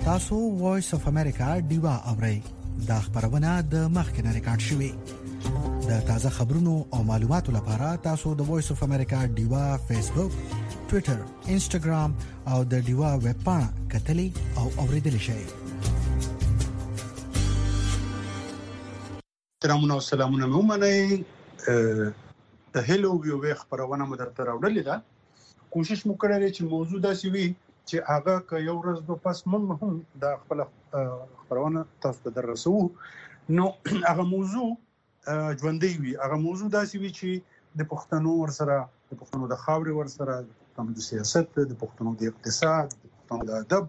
تاسو وایس اف امریکا ډیوا اورئ. دا خبرونه د مخکنه ریکارډ شوې. د تازه خبرونو او معلوماتو لپاره تاسو د وایس اف امریکا ډیوا فیسبوک، ټوئیټر، انسټاګرام او د ډیوا ویب پاڼه کتلی او اوریدلی شئ. سلامونه مومنئ. د هلو ویو خبرونه مو درته راوړلې ده. کوشش مو کړی چې موضوع داسې وي چې هغه که یو ورځ د پس موږ هم د خپل خبرونه تاسو ته دررسو. نو هغه موضوع ژوندۍ وي. هغه موضوع داسې وي چې د پښتنو ورسره، د پښتنو د خاورې ورسره، د پښتنو د سیاست، د پښتنو د اقتصاد، د پښتنو د ادب،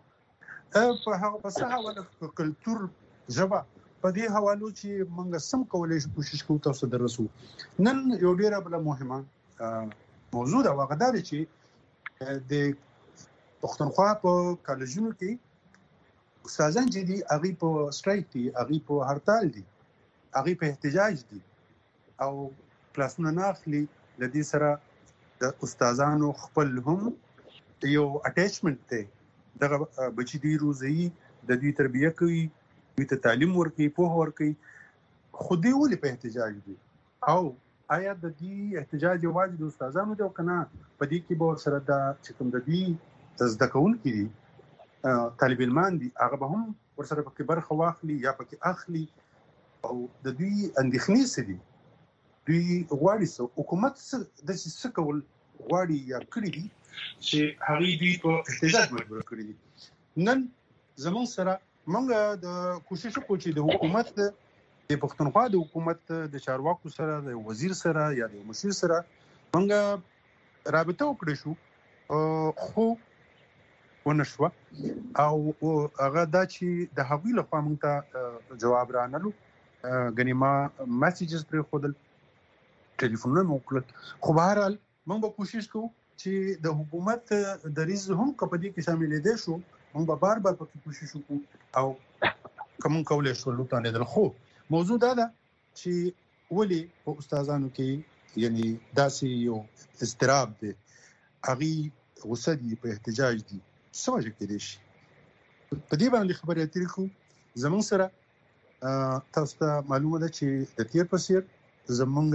په هغه پسه حواله کلتور ژبه په دې حوالو چې موږ سم کولای شو کوشش کوو تاسو ته دررسو. نن یو ډیره بل مهمه موضوع دا وغدار چې د پښتونخوا په کالجونو کې استادان چې دي هغه په سټرایک دي، هغه په هړتال دي، هغه په احتجاج دي او کلاسونه نه اخلي. د دې سره د استادانو خپل هم یو اټیچمنت دی. دغه بچی دی روزي د دې تربیه کوي، دوی ته تعلیم ورکوي، پوهه ورکوي. خو دې ولې په احتجاج دي؟ او آیا د دې احتجاج یوازې د استادانو دی او کنه په دې کې به سره د چې کوم د دې زده کوونکي دي، طالب علمان دي، هغه به هم ورسره پکې برخه واخلي یا پکې اخلي؟ او د دوی اندېښنې څه دي؟ دوی غواړي حکومت د څه کول غواړي یا کړی دي چې هغه دوی په احتجاج مجبور کړی دي؟ نن زمون سره موږ د کوشش وکړو چې د حکومت د پښتونخوا د حکومت د چارواکو سره، د وزیر سره یا د مشیر سره موږ رابطه وکړو شو، خو ونشوه. او هغه دا چې د هغوی لخوا موږ ته جواب رانلو، غني ما میسیجز پر خودل، ټلیفونونه وکړل. خو بهر حال موږ به کوشش کوو چې د حکومت دریځ هم کپدې کې شامل دي شو. موږ به بار پکې کوشش وکړو او کوم کولای شو لوټه لیدل. خو موضوع دا ده چې ولې په استادانو کې یعنی داسې یو استراب دی، هغه غوسه دي، په احتجاج دي. څه وجه کې دي شي په دې باندې خبرې اترې کوو. زموږ سره تاسو ته معلومه ده چې د تیر په څیر زمونږ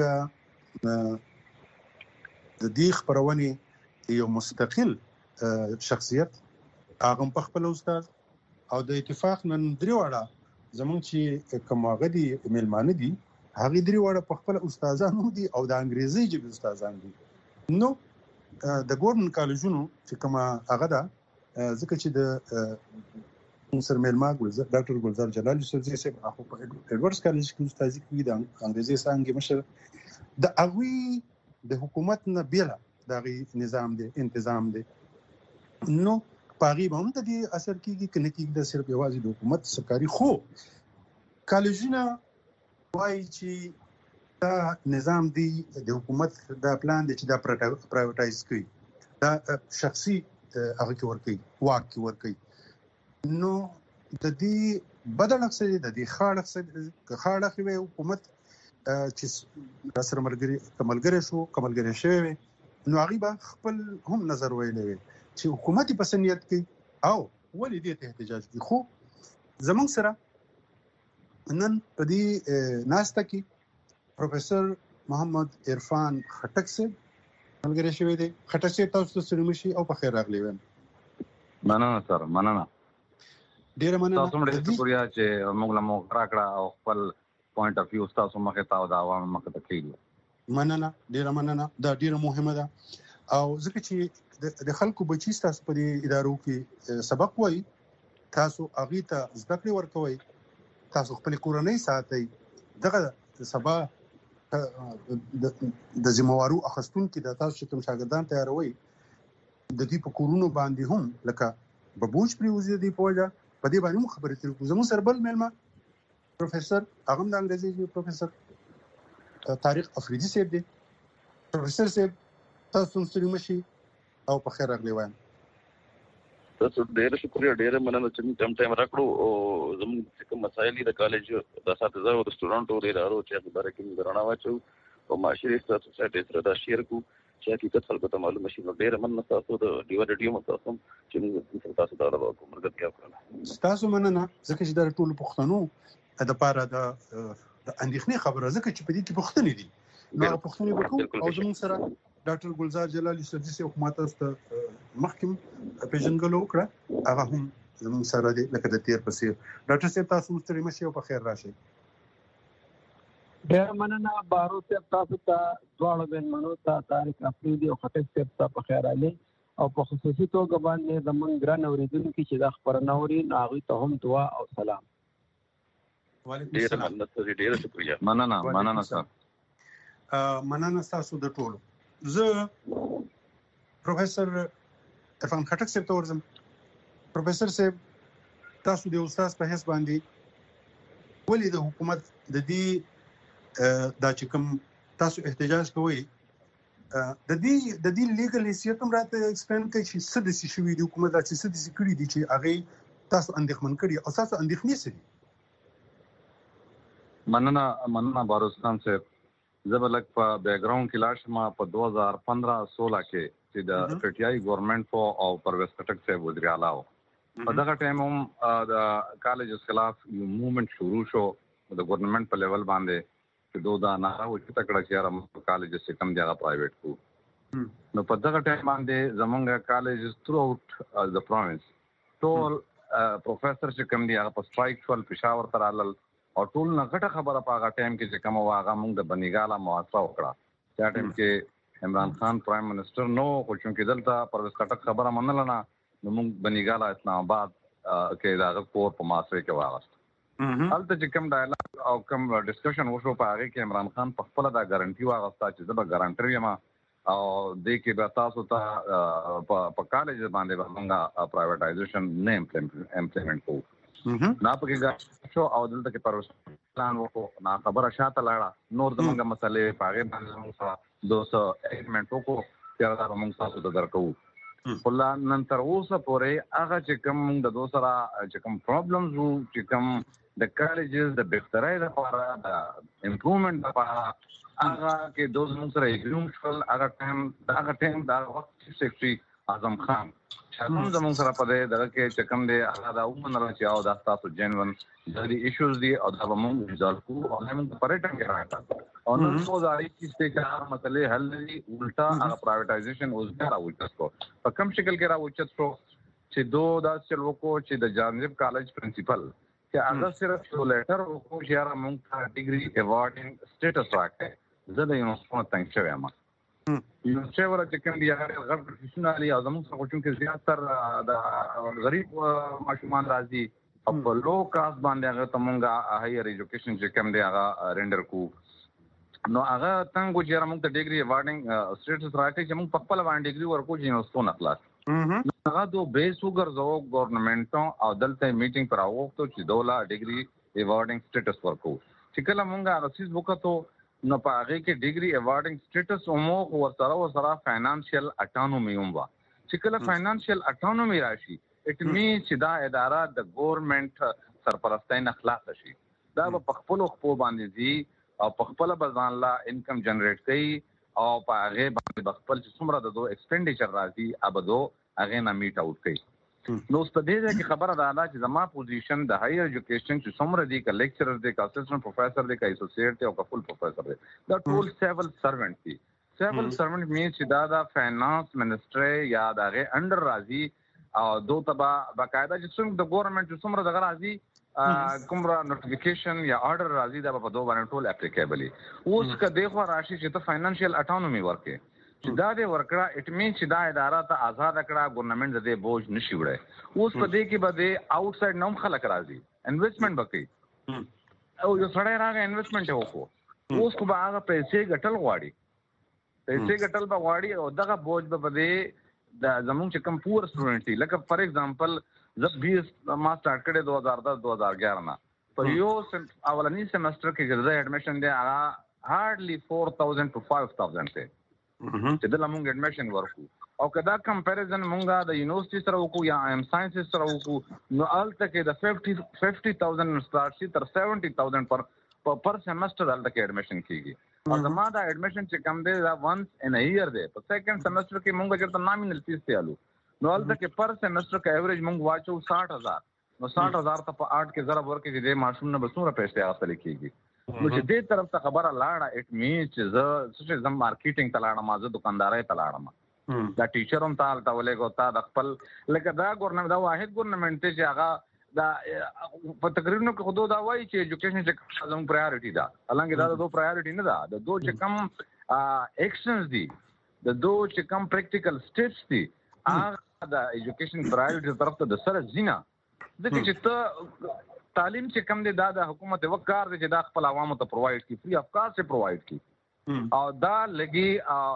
د دې خبرونه یو مستقل شخصیت هغه په خپل استاد او د اتفاق نن درې وړه زمونږ چې کوم هغه دي میلمانه دي، هغه درې وړه په خپل استادانو دي او د انګریزي ژبې استادان دي. نو د ګورنمنت کالجونو چې کوم هغه ده، ځکه چې د سر میلما ډاکټر ګلزار جلالي سرزي صاحب هغه په ایډورډز کالج کې استادي کوي، د انګریزي څنګه مشر د هغوی د حکومت نه بیله دغه نظام دی، تنظیم دی. نو پاغي به هم د دې اثر کېږي کنه کې د صرف یوازې د حکومت سرکاري. خو کالجونه وایي چې دا نظام دی، د حکومت دا پلان دی چې دا پرایوټایز کوي، دا شخصي هغه کې ورکوي، واک کې ورکوي. نو د دې بدل اکثر د دې خاړه خوي حکومت چې سره کملګری شوی نو هغه به خپل هم نظر ویلې چې حکومت په سنیت کې او ولې دې ته احتجاج کوي. خو زمونږ سره نن په دې ناسته کې پروفیسور محمد عرفان خټک صاحب ملګری شوی دی. خټک صاحب تاسو ته سلام شي او په خیر راغلی وایم. مننه سره، مننه، ډیره مننه. تاسو مړ شکریا چې موږ له مو راکړه او خپل پوینټ اف ویو تاسو مخه تا او دا عوام مخه ته کړی. مننه، ډیره مننه. دا ډیره مهمه ده او ځکه چې د خلکو بچی تاسو په دې ادارو کې سبق وایي، تاسو هغه ته زده کړې ورکوي، تاسو خپل کورنۍ ساتي، دغه سبا د ذمہوارو اخستون کې د تاسو کوم شاګردان تیاروي د دې په کورونو باندې هم لکه ببوج پریوزي دی پوجا په دې باندې خبرې ترې زموږ سره بل مېلمه پروفیسور هغه د انګریزي پروفیسور طارق افریدي صاحب دی. پروفیسور صاحب تاسو سره مشي او په خیر راغلی وایم. تاسو ډېر شکریا، ډېر مننه چې ټایم راکړو او زموږ کوم مسایل د کالج د اساتذه او د سټوډنټو ډېر اړو چې په باره کې درنه واچو او معاشري سوسایټي سره دا شیر کو چې حقیقت خلکو ته معلوم شي. نو ډېر مننه تاسو د ډیوا ریډیو متاسم چې موږ تاسو ته راوړو مرګ کړل. تاسو مننه ځکه چې د ټولو پښتنو د پاره د اندېښنې خبره ځکه چې په دې کې پښتنې دي. نو پښتنې وکړو او زموږ سره ډاکټر ګلزار جلالي سدسي حکومت است محکم پیژنګلو وکړه هغه هم زموږ سره دی لکه د تیر پسې. ډاکټر صاحب تاسو مستری مشه او په خیر راشي. ډېر مننه بارو صاحب تاسو ته دواړو بینمنو ته طارق افریدي او خټک صاحب ته په خیر علي او په خصوصي توګه باندې زمونږ ګران اوریدونکو چې دا خبرونه اوري هغوی ته هم دعا او سلام. وعلیکم السلام. ډېر شکریہ. مننه سر. مننه تاسو د ټولو. زه پروفیسور عرفان خټک صاحب ته ورځم. پروفیسور صاحب تاسو د استاد په حساب باندې ولې د حکومت د دې دا چې کوم تاسو احتجاج کوئ د دې لیګل حیثیت هم راته ایکسپلین کوي چې څه د شوی د حکومت د څه کړی دي چې هغه تاسو اندېښمن کړي او تاسو اندېښنې سړي. مننه باروس خان صاحب. زبلک په بیک گراوند کې لاشما په 2015-16 کې چې د پټیای ګورنمنت او پرویز خټک صاحب وزیر اعلی و. په دغه ټایم هم د کالجز خلاف یو موومېنټ شروع شو د ګورنمنت په لیول باندې چې دوه نه او چې تکړه چې را کالجز کم دی هغه پرایویټ کو. نو په دغه ټایم باندې زمونږ کالجز تھرو اوټ د پروینس ټول پروفیسور چې کم دی هغه په سټرایک شول پېښور ته رالل او ټول نه غټه خبره په هغه ټایم کې چې کوم واغه موږ د بنیګاله موافقه وکړه. دا ټایم کې عمران خان پرایم منسٹر نو خو چې دلته پرویز خټک خبره منل نه نو موږ بنیګاله اسلام آباد کې دا کور په ماسره کې واغست. هلته چې کوم ډایلاګ او کوم ډسکشن وشو په هغه کې عمران خان په خپل دا ګارانټي واغستا چې زه به ګارانټر یم او د کې به تاسو ته په کالج باندې موږ پرایویټایزیشن نه امپلیمنٹ کوو. نا پکې شو او دلته کې پروس پلان وکړو نا خبره شاته لاړه نور دغه مسلې پاغه باندې موږ 200 اګریمنټ وکړو چې دا موږ تاسو ته درکو. خلا نن تر اوسه پورې هغه چې کوم د دوسرا چې کوم پرابلمز وو چې کوم د کالجز د بهترۍ لپاره د امپروومنت لپاره هغه کې دوه موږ سره اګریمنټ شول. هغه ټایم دا وخت سیکرټري اعظم خان شاوم زموږ سره په دغه کې چې کوم دی هغه دا ومنل چې او دا تاسو جنون د ایشوز دی او دا موږ ریزالو کوو او موږ پرېټم کې راځو او نو څو ځای چې څه مسلې حل دي الټا هغه پرایویټایزیشن اوس بیا راوچت کو په کوم شکل کې راوچت شو چې دوه دا چل وکړو چې د جانب کالج پرنسپل چې هغه صرف یو لیټر وکړو چې یاره موږ ته ډیګري ایوارډینګ سټیټس راکړي. زه د یونیورسيټي څنګه شوی یم یونیورسيټي ورته چې کوم دی هغه غږ پروفیشنالي او زموږ څخه چې زیات تر د غریب ماشومان راځي او په لو کاست باندې هغه تمونګه هایر ایجوکیشن چې کوم دی هغه رینډر کو نو هغه څنګه چې موږ ته ډیګري ایوارډینګ سټیټس راکړي چې موږ په خپل باندې ډیګري ورکو چې یونیورسيټي نه خلاص هغه دو بیس وګرځو ګورنمنټو او دلته میټینګ پر راوخته چې دوله ډیګري ایوارډینګ سټیټس ورکو چې کله موږ هغه چیز وکړو نو په هغه کې ډیګري ایوارډینګ سټیټس اومو ورسره فاینانشل اټانومي وموا چې کله فاینانشل اټانومي راشي اټ مینز چې دا اداره د ګورنمنت سرپرستۍ نه خلاص شي. دا په خپل خپل باندې دي او په خپل بزان لا انکم جنریټ کوي او په هغه باندې خپل چې څومره د ایکسپینډیچر راځي ابدو هغه نه میټ اوټ کوي. نو ستاسو دې خبره ده چې زما پوزیشن د هایر ایجوکیشن چې څومره دی ک لیکچرر دی ک اسسټنټ پروفیسور دی ک اسوسییټ دی او ک فل پروفیسور دی دا ټول سیول سرونټ دی. سیول سرونټ مینز چې دا فاینانس منسټری یا دغه انډر راځي او دوه تبا باقاعده چې څومره د ګورنمنت څومره دغه راځي کومره نوټیفیکیشن یا آرډر راځي دا په دوه باندې ټول اپلیکیبل. اوس ک دغه راشي چې ته فاینانشل اټانومي ورکې چې دا دې ورکړه اټ مین چې دا اداره ته آزاد کړه ګورنمنت دې بوج نشي وړي. اوس په دې کې به آوټساید نوم خلک راځي انویسټمنټ وکړي او یو سړی راغی انویسټمنټ وکړو اوس خو به هغه پیسې ګټل غواړي او دغه بوج به دې د زموږ چې کوم پور سټوډنټ دي لکه فار ایگزامپل زه 20 ما سٹارټ کړې 2010-2011 نه په یو اولنی سیمستر کې ګرځي اډمیشن دی هغه هارډلی 4000 to 5000 ته چې د لمونګ اډمیشن ورکو او کدا کمپیریزن مونږه د یونیورسيټي سره وکړو یا ایم ساينس سره وکړو نو الته کې د 50000 سٹارټ شي تر 70000 پر سیمستر الته کې اډمیشن کیږي. او زما دا اډمیشن چې کم دی دا once in a year دی. په سیکنډ سیمستر کې مونږ چېرته نامینل فیس تیالو نو هلته کې پر سیمستر کې ایوریج مونږ واچو 60,000 نو 60,000 ته په 8 کې ضرب ورکړي چې د ماشوم نه به څومره پیسې اخیستل کېږي. نو چې دې طرف ته خبره لاړه اټ مینز چې زه مارکیټینګ ته لاړم زه دکاندارۍ ته لاړم دا ټیچر هم تا ولېږو تا د خپل لکه دا ګورنمنټ دا واحد ګورنمنټ دی چې هغه دا په تقریرونو کې خود دا وایي چې ایجوکیشن چې زموږ پرایورټي ده حالانکه دا د دوه پرایورټي نه ده د دوه چې کم ایکشنز دي د دوه چې کم پریکټیکل سټیپس دي هغه د ایجوکیشن پرایورټي طرف ته د سره ځینه ځکه چې ته تعلیم چې کم دی دا د حکومت وکړ دی چې دا خپل عوامو ته پرووایډ کی فری اف کاسټ سے پرووایډ کی او دا لګي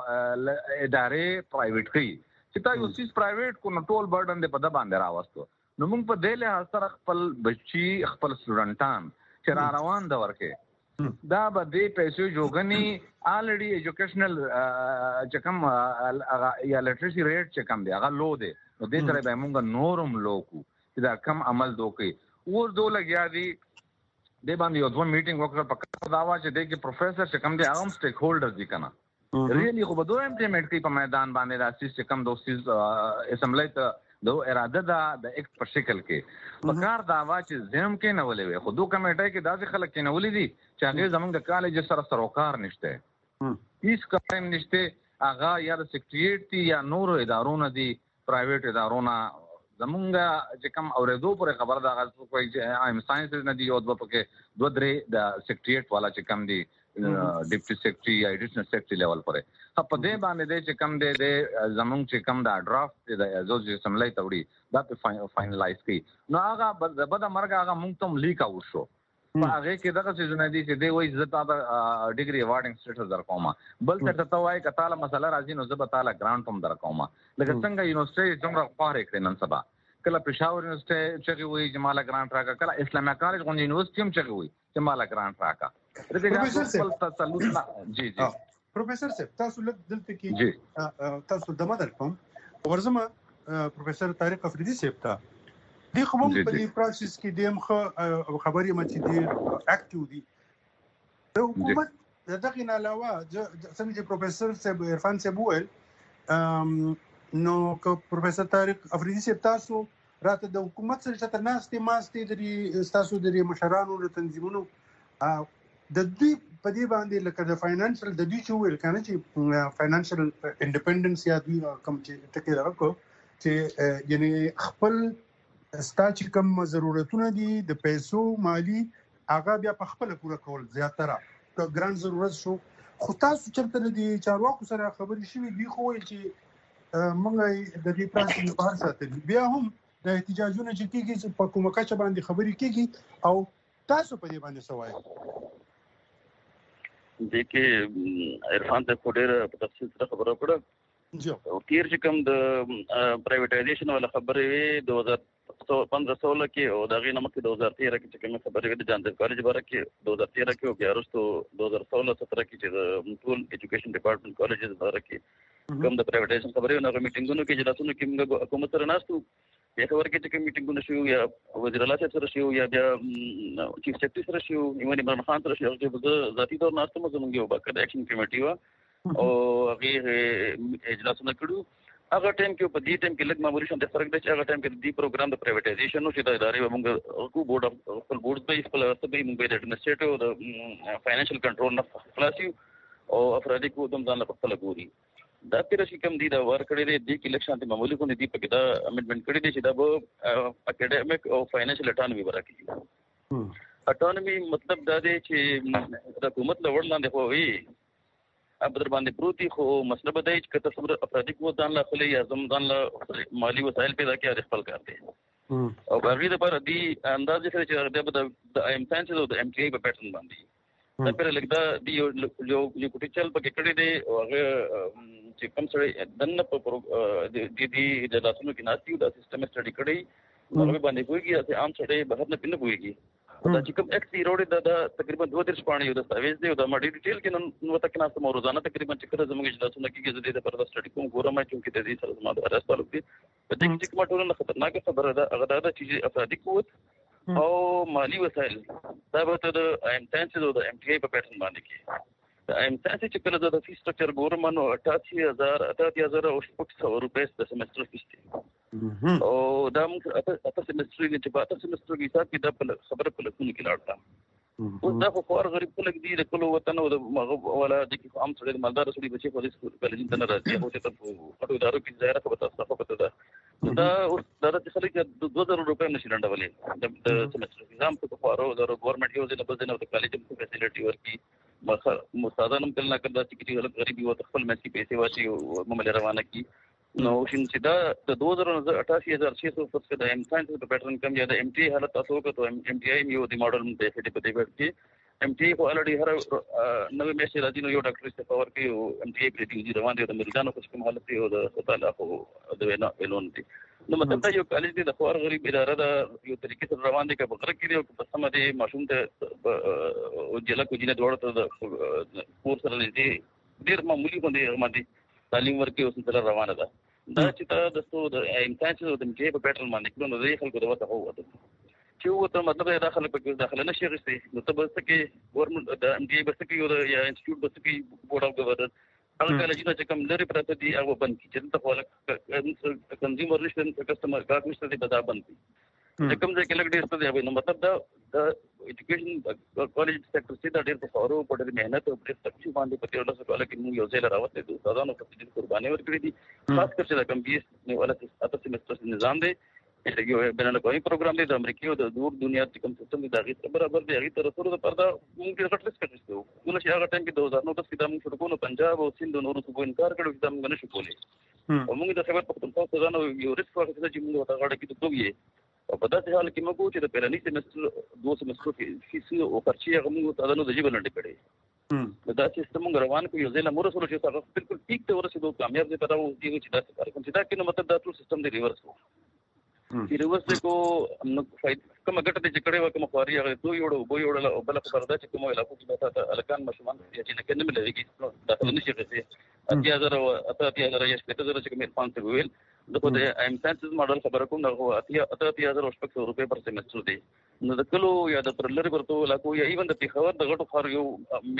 ادارې پرایویټ کی چې تا یو سیس پرایویټ کو نو ټول برډن دې په د باندې راوستو نو موږ په دې له سره خپل بچي خپل سټوډنټان چې را روان دا ورکه دا به دې پیسې جوګنی الریډي ایجوکیشنل چې کم یا لټریسي ریټ چې کم دی هغه لو دی نو دې سره به موږ نورم لو کو چې دا کم عمل دوکي ور دو لګیا دي د باندې یو ځوان میټینګ وکړ په دا وا چې د کې پروفیسور چې کم دي هغه سټیک هولډرز دي کنه ریلی خو به دوه امپلیمنٹ کوي په میدان باندې راسي چې کم دوسیز اسمبلی ته دو اراده دا د ایکټ پر شکل کې په کار دا وا چې زم کې نه ولې وي خو دوه کمیټه کې داسې خلک کې نه ولې دي چې هغه زمونږ د کالج سره سروکار نشته هیڅ کار نشته هغه یا د سیکریټریټ دي یا نور ادارونه دي پرایویټ ادارونه زمونږ چې کوم اوریدو پر خبر دا غوښتل کوي چې ایم ساينس نه دی او د پکې دوه درې د سیکریټریټ والا چې کم دی ډیپټي سیکریټري یا ایډیشنل سیکریټري لیول پر په دې باندې د چې کم دی د زمونږ چې کم دا ډرافټ د ازوج سملای توړي دا په فائنلایز کړي نو هغه بد مرګ هغه مونږ ته لیک او شو په هغه کې دغه څه نه دي چې دی وایي زه تا ډیګري ایوارډینګ سټیټس در کوم بل څه ته وایي کتاله مسله راځي نو زه به تعالی ګرانټ هم در کوم لکه څنګه یونیورسيټي څنګه خبره کړې نن سبا کله پېښور یونیورسيټي چې وایي چې مالا ګرانټ راکا کله اسلامي کالج غونډه یونیورسيټي هم چې وایي چې مالا ګرانټ راکا جی جی پروفیسور صاحب تاسو لږ دلته کې تاسو د مدر کوم ورزمه پروفیسور طارق افریدي صاحب ته دی خو په دې پروسس کې دیم خبري مچې دي اکټیو دي د حکومت دغه نه علاوه څنګه چې پروفیسور صاحب عرفان صاحب وویل نو که پروفیسور طارق افریدي صاحب تاسو راته د حکومت سره چې ناستې ماستې د تاسو د مشرانو د تنظیمونو د دوی په دې باندې لکه د فاینانشل د دوی چې ویل کنه چې فاینانشل انډیپندنس یا دوی کوم چې ټکی راکو چې یعنی خپل ستا چې کوم ضرورتونه دي د پیسو مالی هغه بیا په خپل پوره کول زیاتره که ګران ضرورت شو خو تاسو چرته دي چارواکو سره خبرې شوې دي خو چې موږ د دې پروسې په هر ساتل بیا هم د احتجاجونو چې کیږي په کومه کچه باندې خبرې کیږي او تاسو په دې باندې سوای د کې عرفان ته کوډر په تفصیل سره خبرو کړه او تیر چې کوم د پرایویټایزیشن ولا خبرې وي 2015 کې او دا غینه مکه 2013 کې چې کوم خبرې وي د جاندر کالج باره کې 2013 کې او بیا وروسته 2016-17 کې چې ټول ایجوکیشن ډپارټمنټ کالجز باره کې کوم د پرایویټایزیشن خبرې نو میټینګونو کې جلسونو کې موږ حکومت سره ناستو بیا خبر کې چې کوم میټینګونه شو یا وزیر اعلی سره شو یا بیا چیف سیکریټری سره شو ایمان عمران خان سره شو چې ذاتی تور ناستو موږ یو باکره اکشن کمیټي وا او هغه اجلاسونه کړو هغه ټایم کې په دې ټایم کې لږ معمولی شان د فرق دی چې هغه ټایم کې د پروګرام د پرایویټایزیشن نو چې د ادارې موږ کو بورډ اف خپل بورډ په خپل واسطه به موږ د اډمنسټریټیو د فاینانشل کنټرول نه خلاصي او افرادي کو دم ځان په خپل ګوري دا تیر شي کوم دي دا ور کړی دی د الیکشن ته معمولی کو نه دی په کې دا امندمنت کړی دی چې دا به اکیډمیک او فاینانشل اټانومي ورکړي اټانومي مطلب دا دی چې د حکومت له وړاندې خو وي ابدر باندې پروتي خو مسله به دی چې تصور افرادي کو ځان لا خپل یا ځان لا مالی وسایل پیدا کړي خپل کار دی او باغی د پر دی اندازې سره چې د ایم ساينس او د ام ټي په پیټرن باندې دا پر لګدا دی یو کوټی چل په کې کړی دی او هغه چې کوم سره دنه په د لاسونو کې ناشتي دا سیستم سټډي کړی هغه باندې کویږي چې عام سره بهر نه پینې کویږي دا چې کوم ایکس ایروډ دا تقریبا 2-3 پاڼې یو دستاویز دی او دا ماډي ډیټیل کې نو تک ناسته روزانه تقریبا چې کړه زموږ اجلاسونه کېږي د پر سټډي کوم ګورم چې د دې سره زموږ راځي تعلق دي په دې کې کومه ټولنه خطرناک خبره ده هغه دا چې افرادي قوت او مالی وسایل دا به د ایم ساينس او د ام ټي په پیټرن باندې کې امتیاز چې کله د فی سټرکچر ګورمنو 88000 او 600 روپۍ د سمستر فیس دی او دا موږ اته سمستر کې په اته سمستر کې حساب کې د خبره په لکونو کې لاړه او دا خو خور غریب خلک دي د کلو وطن او د ولا د عام سره د مالدار سړي بچي په دې سکول کالج ته نه راځي او چې په اټو ادارو کې ځای راکبه تاسو په پته ده دا اوس درته خلک 2000 روپۍ نشي لاندولې د سمستر نظام په خورو د ګورنمنت یو ځنه بل ځنه د کالج په فیسیلیټي ورکی مستادانم کله نه کړه چې خلک غریبي او خپل مېسي پیسې واچي او ممل روانه کی نو چې دا د 288600 په د امتحان په پیټرن کم یا د ام ټي حالت تاسو کو ته ام ټي آی یو د ماډل په دې په دې کې ام ټي خو الریډي هر نوې میسي راځي نو یو ډاکټر استفاور کوي او ام ټي آی په دې روان دي د مریضانو په کوم حالت دی او د هسپتال خو د وینا اعلان دي نو مطلب دا یو کالج دی د خور غریب اداره دا یو طریقې سره روان دي که بغره کې او په سم دي ماشوم ته او جلا کو جنه دوړ ته د کورس سره دي ډیر معمولی باندې تعلیم ورکې اوس سره روانه ده دا چې د څو د امتحان چې د مجه په پیټرن باندې کړو نو د خلکو د وته هوته چې وته مطلب دا خلک په داخله نشي غوښتي نو ته بس کې ګورنمنت د ام ډي بس کې یو یا انسټیټیوټ بس کې بورډ اف گورنر هغه کالجونه چې کوم لري پراته دي هغه بند کی چې ته خلک کنزیومر ریلیشن کسٹمر کار نشته دي بدا بند کی کوم ځای کې لګ ډیر څه دی نو مطلب دا ایجوکیشن کالج سېکټر چې دا ډیر په خورو په ډېر مهنت او ډېر تکلیف باندې په تیر ډول سره کې موږ یو ځای راوته دي استادانو په دې قرباني ورکړې دي خاص کر چې دا کم بیس نو ولا اته سمستر نظام دی یو بینالمللي پروګرام دی د امریکا او د دور دنیا کې کوم سیستم دی دا غي برابر دی هغه تر څو د پردا موږ ډېر غټ ریسک اخیستو نو چې هغه ټایم کې 2009 کې دا موږ شروع کولو پنجاب او سند نور څه انکار کړو چې دا موږ نشو کولای او موږ د خبر پختونخوا ځانو یو ریسک واخیستل چې موږ ورته غاړه کې دوی او په داسې حال کې موږ چې د پیرانی سمستر 2 سمستر کې فیس او خرچي هغه موږ تاسو د جیب لنډ کړي دا سیستم موږ روان کوي یو ځل موږ سره چې تاسو بالکل ټیک ته ورسېدو کامیاب دي پتاو دي چې دا کار کوم چې دا کې نو مطلب دا ټول سیستم دی ریورس چې ریورس کو نو فائدہ کوم ګټه چې کړي وکم خواري هغه دوی وړو او بل خبر دا چې کوم علاقو کې تاسو الکان مشمان چې نه کنه ملګری دا نشي غوښتي 8000 یا 7000 چې کوم 500 ویل دغه د امتیاز ماډل خبره کوم دغه 8000 روپۍ پر سمستر دی نو د کلو یا د پرلری ورته علاقو یا ایون د پیښور د غټو خار یو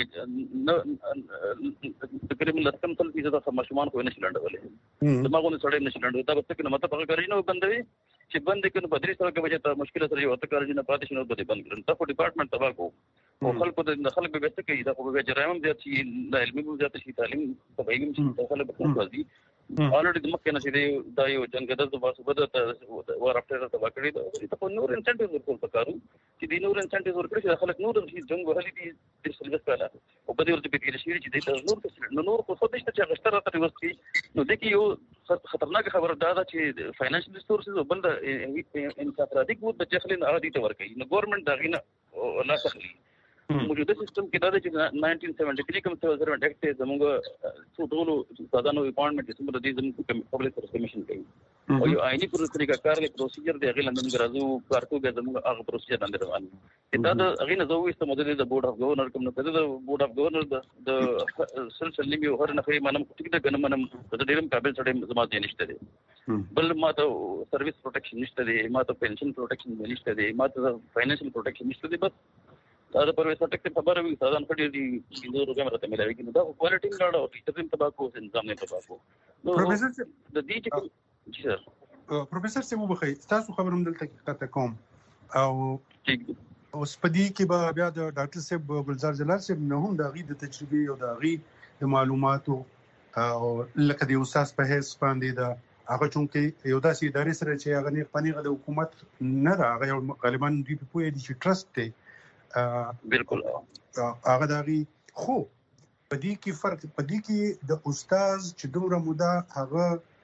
تقریبا لسم تل فیصد مشمان خو نه شلندولې دماغونه سړې نه شلندو دا بس کې مطلب هغه کاری نه بندوي چې بند کړي په درې سره کې وجه ته مشکل سره یو ته کارونه پاتې شنو به بند کړي تاسو ډپارټمنټ تبا کو او خلکو د خلک به څه کوي دا خو به جرایم دي چې د علمي وزارت شي تعلیم په وایګم چې خلک به کوي already the مکه نشي دا یو جنګ د واسو بده ور افټر ته وکړي دا په نور انسنټیو ورکول پکارو چې د نور انسنټیو ورکړي چې خلک نور شي جنګ وهلي دي د سلوس کاله او په دې ورته به کې شي چې د نور څه څه چې غشتره ته ورسي نو د کې یو خطرناک خبره دا ده چې فاینانشل ریسورسز او بل انفرادي قوت د چخلین عادي ته ورکړي نو ګورنمنت دا غینه لا تخلي موجوده سیستم کې دا چې 1973 کوم سرونټ اکټ زموږ څو ټول استادانو اپاینټمنټ زموږ د دې زموږ پبلک کمیشن کوي او یو آئینی طریقه کار له پروسیجر دی هغه لندن غراځو کارکو به زموږ هغه پروسیجر باندې روان دي دا د هغه نه زوې استمدل د بورډ اف گورنر کوم نه د بورډ اف گورنر د سلسله نیو هر نه خې منم ټیک د غنمنم د ډیرم قابل سره زما دي نشته دي بل ما ته سرویس پروټیکشن نشته دي ما ته پنشن پروټیکشن نشته دي ما ته فاینانشل پروټیکشن نشته دي بس دا د پرویس ټیکټ خبره وي ساده کړي دي د روګه مرته ملایوي کې دا کوالټي لاړ او ټیچرین تباکو نظام نه تباکو پروفیسور د دې چې جی سر پروفیسور سمو بخیر تاسو خبرم دلته کته کوم او اوس پدې کې به بیا د ډاکټر صاحب ګلزار جلال صاحب نه هم د غي د تجربه او د غي د معلوماتو او لکه د استاد په هیڅ باندې دا هغه چونکه یو داسې ادارې سره چې هغه نه پنیغه د حکومت نه راغی غالبا دوی په پوهه دي چې ټرست دی بالکل هغه دغه خو پدې کې فرق پدې کې د استاد چې دومره موده هغه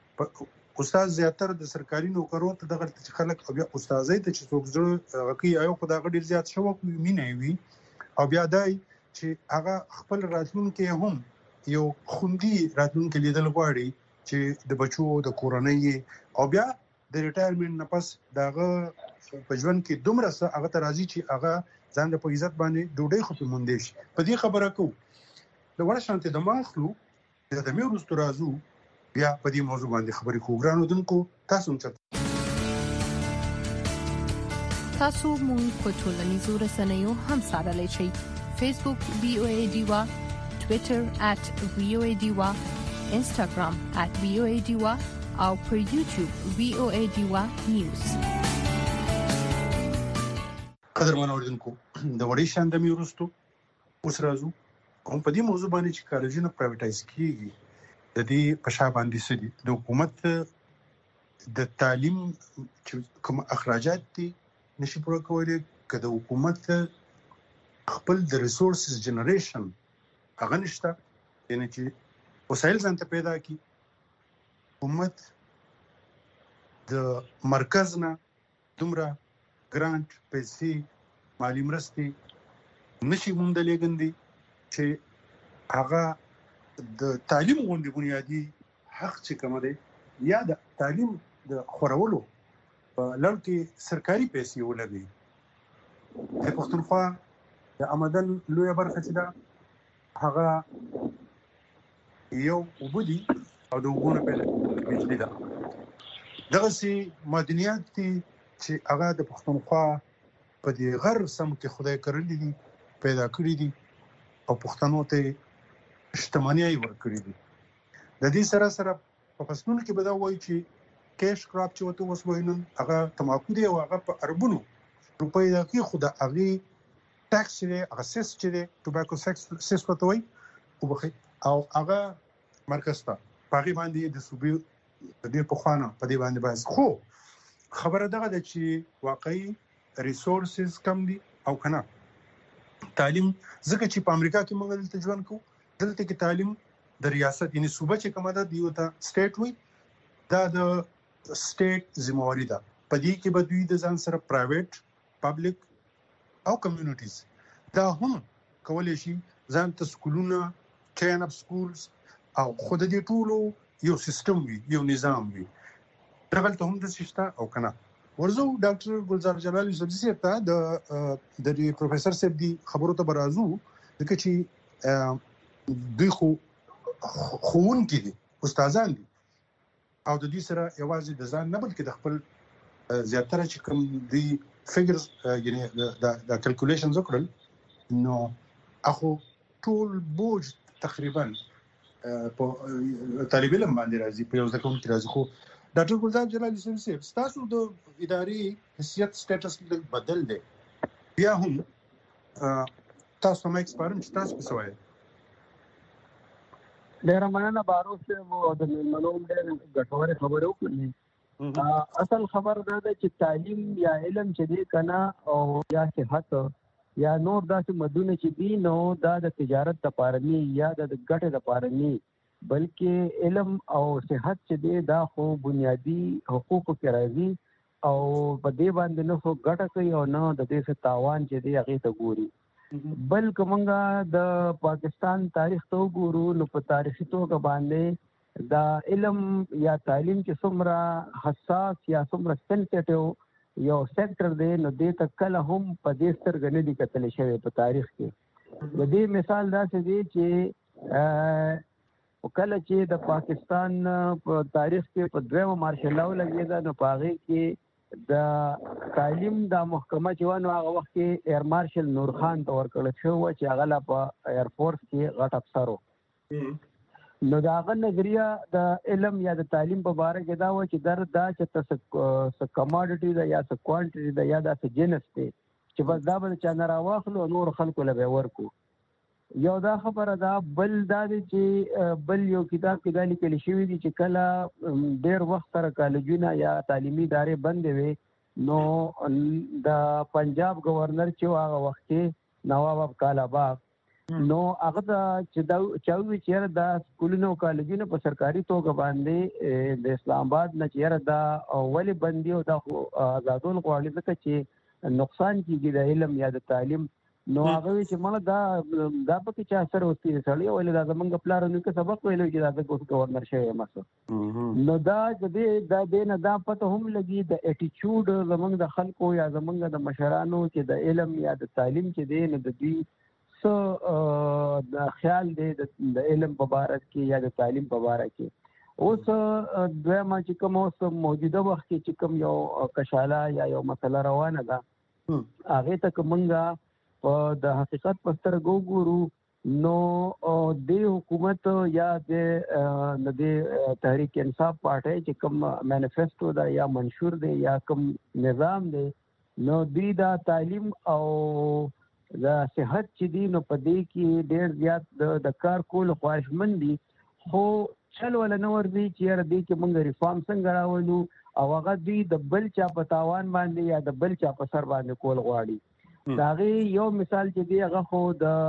استاد زیاتره د سرکاري نوکرو ته دغه خلک او بیا استادای ته چې څوک زړه غکی ایو خدای غډیر زیات شو مینه وي او بیا دای چې هغه خپل راتلونکي هم یو خوندي راتلونکي لیدل غواړي چې د بچو د کورنۍ او بیا د ریټایرمنټ نه پس دغه په ژوند کې دومره هغه ته راځي چې هغه ځان په عزت باندې ډوډۍ خو په مونږ شي په دې خبره کو د وړ شانته د ماخلو د مې ورستو راځو بیا په دې موضوع باندې خبرې کوو ګرانو دونکو تاسو مونږ مونږ په ټولنیزو رسنیو هم سره لچی فیسبوک BOA ډیوا Twitter @VOA_Diwa, Instagram @VOA_Diwa او پر YouTube VOA Diwa News. قدرمن اوریدونکو د وړي شاندمي ورستو اوس راځو کوم په دې موضوع باندې چې کالجونه پرایویټایز کیږي د دې په شا باندې سدي د حکومت د تعلیم چې کوم اخراجات دي نشي پوره کولای کله حکومت خپل د ریسورسز جنریشن هغه نشته یعنی چې وسایل ځان ته پیدا کی حکومت د مرکز نه دومره ګرانټ پیسې مالی مرستې نشي موندلې ګندي چې هغه د تعلیم غونډې بنیادی حق چې کوم دی یا د تعلیم د خورولو په لړ کې سرکاري پیسې ولګي د پښتونخوا د آمدن لویه برخه چې ده هغه یو وبدي او د وګونو په بجلی ده دغه سي مدنيات چې هغه د پښتونخوا په دې غر سم کې خدای کړل دي پیدا کړی دي او پښتنو ته شتمنۍ ورکړي دي د دې سره سره په فصلونو کې به دا وایي چې کیش کراپ چې وته وسوینن هغه تماکو دی او هغه په اربونو روپۍ د کې خدای هغه ټاکس دی هغه سیس چې دی ټوباکو سیس وته وي او هغه مرکز ته پاغي باندې د صوبې د په خوانه په دې باندې بس خو خبره دغه د چې واقعي ریسورسز کم دي او کنه تعلیم ځکه چې په امریکا کې موږ دلته ژوند کوو دلته کې تعلیم د ریاست یعنی صوبه چې کومه ده دیو ته سټیټ وي دا د سټیټ ذمہواری ده په دې کې به دوی د ځان سره پرایویټ پبلک او کمیونټیز دا هم کولای شي ځان ته سکولونه چین اپ سکولز او خود دې ټولو یو سیستم وي یو نظام وي دغه ته هم د سشتا او کنه ورزو ډاکټر ګلزار جلال یوسف صاحب ته د پروفیسور صاحب دی خبرو ته برازو دغه چې دوی خون کې دي استادان دي او د دې سره یوازې د ځان نه بلکې د خپل زیاتره چې کوم دی فګرز یعنی د کیلکولیشنز وکړل نو اخو ټول بوج تقریبا په طالب علم باندې راځي په یو ځکه کې راځي خو ډاکټر ګلزار جلال یوسف صاحب تاسو د اداري حیثیت سټیټس بدل دی بیا هم تاسو هم ایکسپیرمنټ تاسو کوی ډیر مننه بارو صاحب او د منوم ډیر ګټورې خبرې وکړې اصل خبر دا ده چې تعلیم یا علم چې دی کنه او یا صحت یا نور داسې مدونه چې دي نو دا د تجارت لپاره نه یا د ګټې لپاره نه بلکې علم او صحت چې دی دا خو بنیادی حقوقو کې راځي او په دې باندې نه خو ګټه کوي او نه د دې څخه تاوان چې دی هغه ته ګوري بلکې موږ د پاکستان تاریخ ته وګورو نو په تاریخي توګه باندې دا علم یا تعلیم چې څومره حساس یا څومره سنسټیو یو سېکټر دی نو دې ته کله هم په دې سترګې نه دي کتل شوی په تاریخ کې د دې مثال داسې دی چې کله چې د پاکستان په تاریخ کې په دویمه مارشل لاو لګېده نو په هغې کې د تعلیم د محکمه چې وه نو هغه وخت کې ایر مارشل نور خان ته ورکړل شوی وه چې هغه لا په ایرفورس کې غټ افسر و نو د هغه نظریه د علم یا د تعلیم په باره کې دا و چې دا چې څه کماډیټي ده یا څه کوانټیټي ده یا دا څه جنس دی چې بس دا به چا نه راواخلو نور خلکو له به ورکو یو دا خبره ده بل دا دی چې بل یو کتاب کې دا لیکل شوی دی چې کله ډیر وخت سره کالجونه یا تعلیمي ادارې بندې وي نو د پنجاب گورنر چې هغه وخت کې نواب کالاباغ نو هغه چې دا چاوي چې دا سکولونو کالجونو په سرکاري توګه باندې د اسلام آباد نه چې دا اولی بندي او دا آزادول غواړي ځکه چې نقصان کیږي د علم یا د تعلیم نو هغه چې مله دا پکې چا سره وتی سړی ولې دا زمونږ پلارونو کې سبق ویلو چې دا د گورنر شوی مسو نو دا د نه دا پته هم لګي د اټیچود زمونږ د خلکو یا زمونږ د مشرانو چې د علم یا د تعلیم چې دی نو د دې د خیال دی د علم په باره کې یا د تعلیم په باره کې اوس دویمه چې کوم اوس موجوده وخت کې چې کوم یو کشاله یا یو مسله روانه ده هغه ته کومه په د حقیقت په سترګو ګورو نو د حکومت یا د تحریک انصاف پارټي چې کوم مانیفیسټو دا یا منشور دی یا کوم نظام دی نو دوی دا تعلیم او دا صحت چې دی نو په دې کې ډېر زیات د کار کول خواهشمند دي خو چل ولا نور دی چې ر دې کې موږ ریفارم څنګه راولو او هغه دوی د بل چا په تاوان باندې یا د بل چا په سر باندې کول غواړي. داغه یو مثال چې دی هغه خو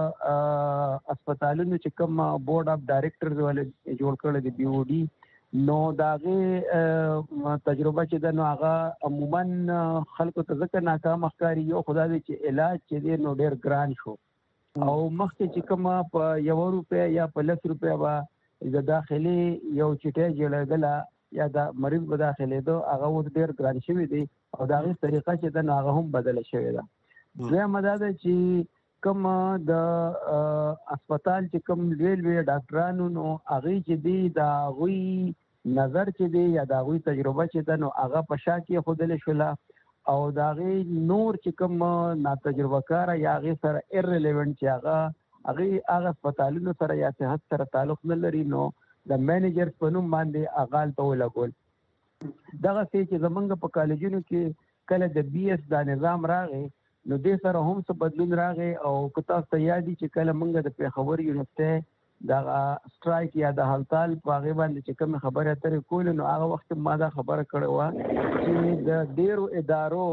د هسپتالونو چې کوم بورډ اف ډایریکټرز ول جوړ کړل دی بي او ډي نو داغه تجربه چې د نو هغه عموما خلکو ته ځکه ناکام ښکاري یو خدای دې چې علاج چې دی نو ډېر ګران شو او مخکې چې کوم په €1 یا په ₹100 با د داخلي یو چټه جوړېدله یا د مریض په داخلي دو هغه و ډېر ګران شوی دی او داغه طریقه چې د هغه هم بدل شوی ده. دویم دا ده چې کوم د هسپتال چې کوم لوی ډاکټرانو نو هغه چې دی دا غوي نظر چې دی یا دا غوي تجربه چې ده نو هغه په شا کې خودل شولا او دا غي نور چې کوم نا تجربه کار یا هغه سره ایرلیونت چې هغه هسپتالونو سره یا صحت سره تعلق نه لري نو د مینیجر په نوم باندې اغال ته ولګول. دغه چې زمونږ په کالجونو کې کله د بي اس دا نظام راغی نو دې سره هم څه بدلون راغی او کتا سیادي چې کله مونږ د پیښور یونیورسيټي دا سټرایک یا د هړتال په هغه باندې چې کوم خبره اترې کول نو هغه وخت ما دا خبره کړې و چې د ډیرو ادارو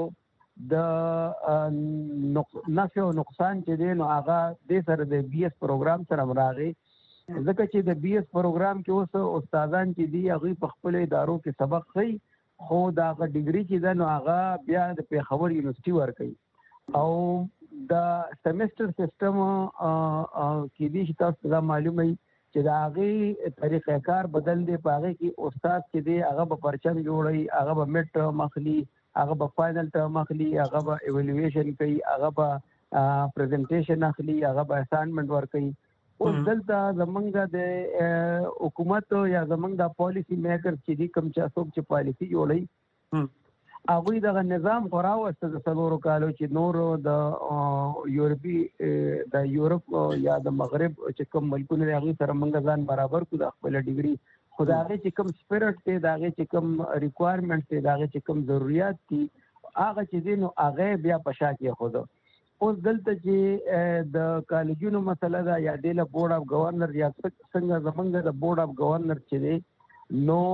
د نفع او نقصان چې دی نو هغه د سره د بي اس پروګرام سره راغی ځکه چې د بي اس پروګرام کې اوس استادان چې دی هغه په خپل ادارو کې سبق کوي خو دا ډیګري چې دا نو هغه بیا د پیښور یونیورسيټي ورکوي او د سیمستر سیستم کې دي چې تاسو ته معلومه چې دا هغه طریقې کار بدل دی په هغه کې استاد چې دی هغه به پرچم جوړي هغه به میډ ټرم اخلي هغه به فائنل ټرم اخلي هغه به ایوالویشن کوي هغه به پریزنټیشن اخلي هغه به اساینمنت ورکوي. اوس دلته زمونږ د حکومت یا زمونږ د پالیسی میکر چې دي کوم چې څوک چې پالیسی جوړي هغه دغه نظام غراوسته د څلورو کالو چې نور د یورپ یا د مغرب چې کوم ملکونه هغه سره موږ ځان برابر کو د خپل ډیګري خدای چې کوم سپیرټ ته داغه چې کوم ریکوایرمنټ ته داغه چې کوم ضرورت دي هغه چې دین هغه بیا پشا کې خود اوس دلته چې د کالجونو مسله دا یا د بورډ اف گورنر یا څنګه زمونږ د بورډ اف گورنر چې دی نو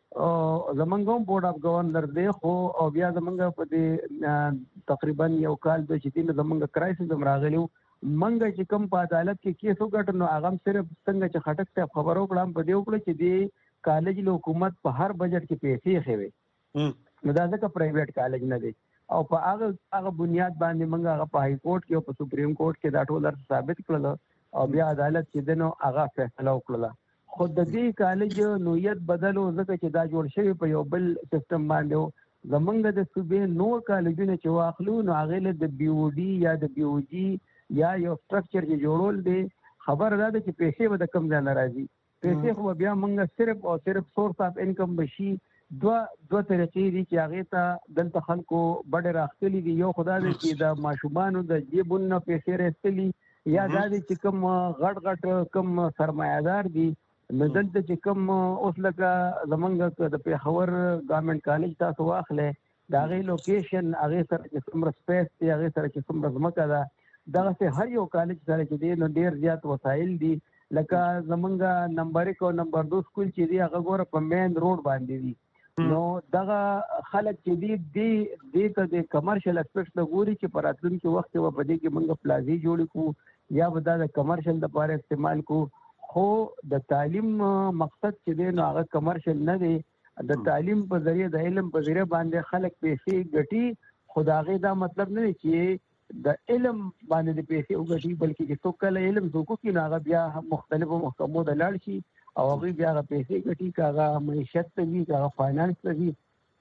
زمونږ بورډ اف گورنر دی خو او بیا زمونږ په دې تقریبا یو کال د چې دین زمونږ کرایسس هم راغلیو منګه چې کوم په عدالت کې کیسو ګټنو هغه صرف څنګه چې خټک ته خبرو کړم په دې وکړه چې دی کالج له حکومت په هر بجټ کې پیسې خوي نو دا ځکه پرایویټ کالج نه دی او په هغه بنیاد باندې منګه هغه په های کورټ کې او په سپریم کورټ کې دا ټول ثابت کړل او بیا عدالت چې دنو هغه فیصله وکړه خود د دې کالج نوعیت بدلو ځکه چې دا جوړ شوی په یو بل سیستم باندې زمونږ د صوبې نور کالجونه چې واخلو نو هغه له د بي او ډي یا د بي او جي یا یو سټرکچر چې جوړول دي خبر ده چې پیسې به د کم ځای ناراضي پیسې خو بیا موږ صرف او صرف سورس اف انکم بشي دوه طریقې دي چې هغه ته دلته خلکو بډه راخلي دي یو خدای دې چې د ماشومان د جیبونو پیسې راستلي یا دا چې کوم غټ کوم سرمایه‌دار دي دلته چې کوم اوس لکه زمونږ د پیښور ګورنمنت کالج تاسو واخلې دا غي لوکیشن هغه سره چې څومره سپیس دی هغه سره چې څومره ځمکه ده دغه څه هر یو کالج سره چې دی نو ډیر زیات وسایل دي لکه زمونږ نمبر 1 او نمبر 2 سکول چې دی هغه ګوره په مین روډ باندې دي نو دغه خلک چې دی ته د کمرشل اسپیکټ د ګوري چې په راتلونکي وخت کې په دې کې موږ پلازي جوړ کو یا به د کمرشل لپاره استعمال کو خو د تعلیم مقصد چې دی نو هغه کمرشل نه دی د تعلیم په ذریعہ د علم په ذریعہ باندې خلک پیسې ګټي خدای دا مطلب نه دی چې د علم باندې د پیسې وګټي بلکې چې څوک کله علم زوکو کې ناغه بیا مختلفو محکمو د لاړ شي او هغه بیا پیسې ګټي کاغه معیشت ته وی کاغه فاینانس ته وی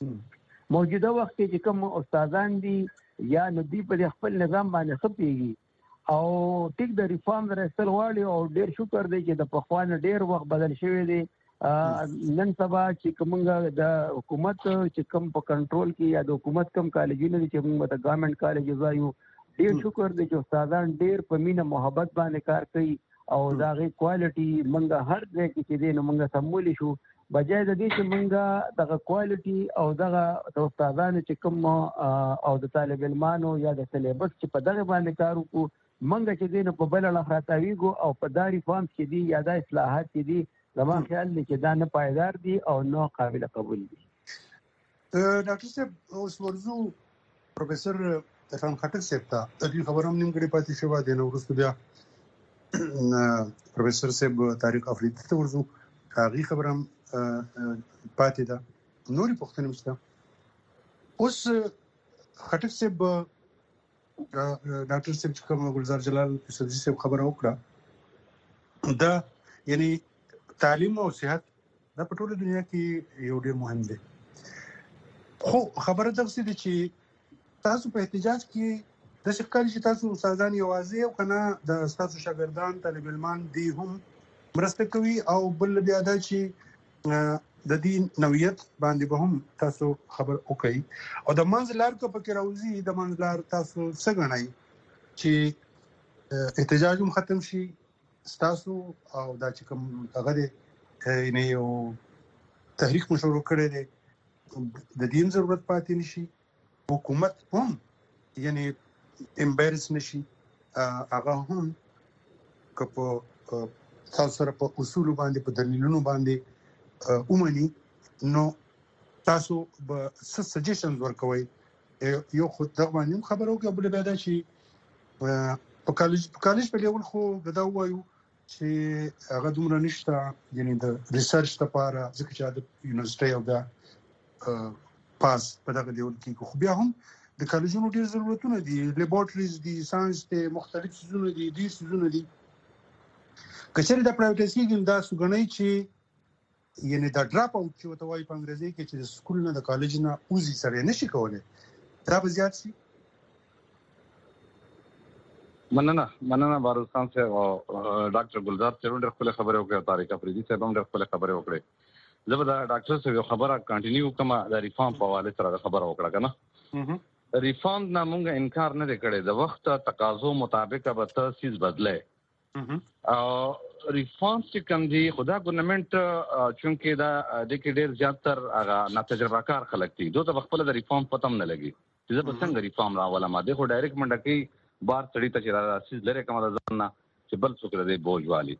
موجوده وخت کې کوم استادان دي یا ندی په خپل نظام باندې خپيږي او ټیک د ریفارم درستل غواړي او ډیر شکر دی چې د پخوان ډیر وخت بدل شوی دی نن سبا چې کومه د حکومت چې کوم په کنټرول کې یا د حکومت کوم کالجونه چې موږ د ګورنمنت کالج وایو ډیر شکر دی چې استادان ډیر په مینه محبت باندې کار کوي او دا غي کوالټي منګه هر ځای کې چې دین منګه سمول شو بجای د دې چې منګه دغه کوالټي او دغه استادانو چې کوم او د طالب علمانو یا د سلیبس چې په دغه باندې کار وکړو منګه چې دین په بل اړه خاطاویګو او په داري فارم کې دي یا د اصلاحات کې دي زما خیال دی چې دا نه پایدار دي او نه قابل قبول دي. ډاکټر صاحب اوس ورزو پروفیسور عرفان خټک صاحب ته د دې خبرو هم نیمګړې پاتې شوه د نو وروسته بیا پروفیسور صاحب طارق افریدي ته ورزو هغه خبره هم پاتې ده نورې پوښتنې مشته اوس خټک صاحب ډاکټر صاحب چې کوم ګلزار جلال یوسفزي صاحب خبره وکړه دا یعنی تعلیم او صحت دا په ټوله دنیا کې یو ډېر مهم دی خو خبره دا څه دي چې تاسو په احتجاج کې د شکل چې تاسو استادان یوازې او کنه د تاسو شاګردان طالب علمان دي هم مرسته کوي او بل بیا دا چې د دین نوعیت باندې به هم تاسو خبر وکړي او د منځلار کو پکې راوځي د منځلار تاسو څنګه غنئ چې احتجاج هم ختم شي تاسو او دا چې کوم هغه نه یو تحریک مشورو کړی دی د دین ضرورت پاتې نشي حکومت هم یعنی امبیرس نشي هغه هم کپ تاسو سره په اصول باندې په دلیلونو باندې اومني نو تاسو به سجیشن ورکوي یو خو دا باندې خبرو کې بل به دا چې په کالج په لیول خو دا وایو چې هغه دومره نشته یعنی د ریسرچ لپاره ځکه چې د یونیورسيټي او د پاس په دغه ډول کې خو بیا هم د کالجونو ډیر ضرورتونه دي لیبارټریز دي ساينس ته مختلف سيزونه دي د سيزونه دي کچېره د پرایویټایزیشن دا سګنۍ چې یعنی دا ډراپ اوټ چې وته وایي په انګریزي کې چې د سکول نه د کالج نه اوزي سره نشي کولای دا به زیات شي. مننه بارستان سے ډاکټر گلزار صاحب ډېر خپل خبره وکړه طارق افریدي صاحب هم ډېر خپل خبره وکړه زه به دا ډاکټر صاحب خبره کنټینیو کوم د ریفارم په حواله سره خبره وکړه کنه ریفارم نه مونږ انکار نه کړی د وخت تقاضو مطابق به تاسیس بدله او ریفارم چې کوم دی خدا ګورنمنت چونکه دا د کې ډېر زیاتر هغه ناتجربه کار خلک دي دوی په خپل د ریفارم پتم نه لګي چې زه به څنګه ریفارم راولم ما د خو ډایرکټ منډه کې بار سړی ته چې راځي لره کومه ځنه چې بل څوک دې بوج والی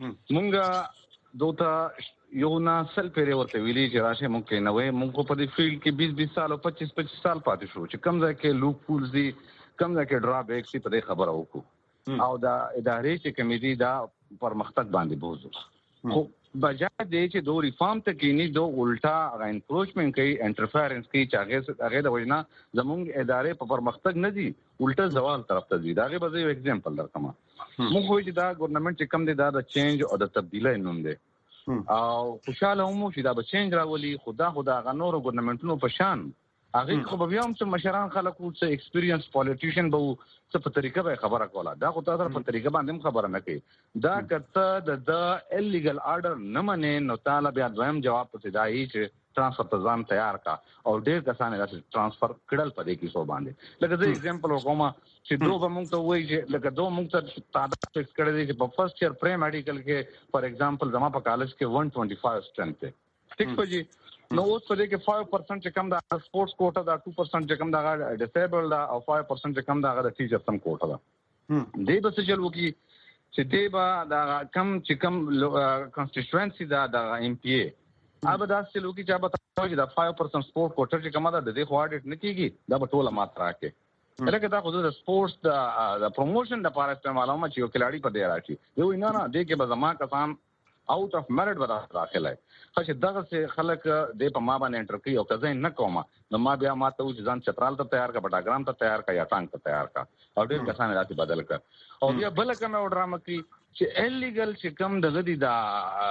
مونږه دوته یو نه سل پیری ورته ویلي چې راشه مونږ کې نوې مونږ په دې فیلډ کې 20 سال او 25 سال پاتې شو چې کم ځای کې لوپ پولز دي کم ځای کې ډرا بیک سي په دې خبره وکړو او دا ادارې چې کمیټي دا پرمختګ باندې بوزو خو بجای دې چې دو ریفارم ته کینی دو الټا انکروچمنت کوي انټرفیرنس کوي چې هغه د وجنا زمونږ ادارې په پرمختګ نه دي الټا زوال طرف ته دي داغه به یو اگزامپل درکم مونږ وایو چې دا ګورنمنت چې کم دی دا د چینج او د تبدیلی نوم دی او خوشاله هم چې دا به چینج راولي خدا غنور ګورنمنټونو په شان هغه خو به بیا هم چې مشران خلکو چې ایکسپیرینس پالیټیشن به څه په طریقه به خبره کوله دا خو تاسو په طریقه باندې خبره نه کوي دا کته د الیګل آرډر نه منې نو تعالی بیا دویم جواب پته دی چې transfer ته ځان تیار کا او ډېر کسان یې transfer کړل په دې کې سو باندې لکه زه example وکوم چې دوه موږ ته وایي چې لکه دوه موږ ته تعداد فکس کړی دی چې په فرست ایئر پری میډیکل کې فار ایگزامپل زما په کالج کې 125 سټرنث دی ټیک په جی نو اوس په دې کې 5% چې کم دا سپورتس کوټا دا 2% چې کم دا ډیسیبل دا او 5% چې کم دا د ټیچر سم کوټا دا دې به څه چلو کی چې دې با دا کم چې کم کانسټیټوئنسي دا ام پی ای अब دا چې لوکي چې به تاسو چې دا 5% سپورت کوټر چې کومه ده د دې خو اډیټ نه کیږي دا به ټوله ماترا کې لکه دا خو د سپورتس د پروموشن د لپاره استعمالوم چې یو کلاړي په دی راشي یو نه دې کې به زما کسان आउट اف میرټ ودا داخله خو چې دغه څه خلک د په ما باندې انټر کوي او کزه نه کومه نو ما بیا ما ته ځان چترال ته تیار کا پټاګرام ته تیار کا یا ټانک ته تیار کا او ډېر کسان راځي بدل کا او بیا بل کومه ډرامه کې چې انلیګل چې کم د غدي دا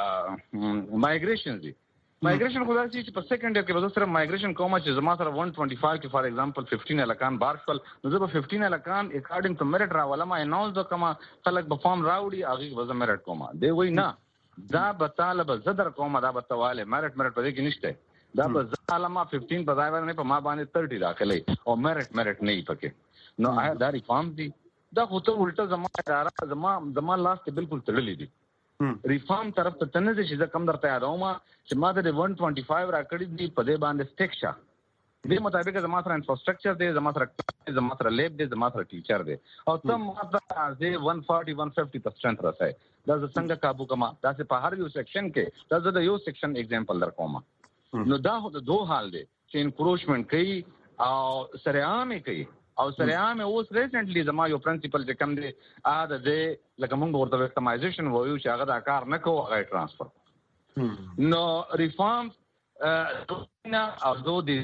مایګریشن دي مایګریشن خو دا چې په سیکنډ ایئر کې به سره مایګریشن کومه چې زما سره 125 کې فار ایگزامپل 15 الکان بارشل نو زه په 15 الکان اکارډینګ ټو میرټ راولم اناونس د کومه خلک به فارم راوړي هغه وزه میرټ کومه دی وای نه دا به طالب زدر کومه دا به تواله میرټ په دې کې نشته دا به ظالما 15 په ځای باندې په ما باندې 30 داخلي او میرټ نه پکې نو دا ریفارم دي دا خو ته الټه زما اداره زما لاس ته بالکل تړلې دي ریفارم طرف ته تنه چې دا کم درته یادوم چې ما د 125 راکړي دي په دې باندې سټیکشا دې مطابق زما سره انفراستراکچر دی زما سره لیب دی زما سره ټیچر دی او ته ما ته زه 140-150% راځي دا څنګه قابو کما دا چې په هر یو سیکشن کې دا د یو سیکشن اگزامپل در کوم نو دا د دوه حال دی چې انکروچمنٹ کوي او سریعامه کوي او سریعامه اوس ریسنټلی زما یو پرنسپل چې کم دی د دې لکه موږ ورته وکټمایزیشن وایو چې هغه دا کار نه کوو هغه ټرانسفر نو ریفارم او دو دي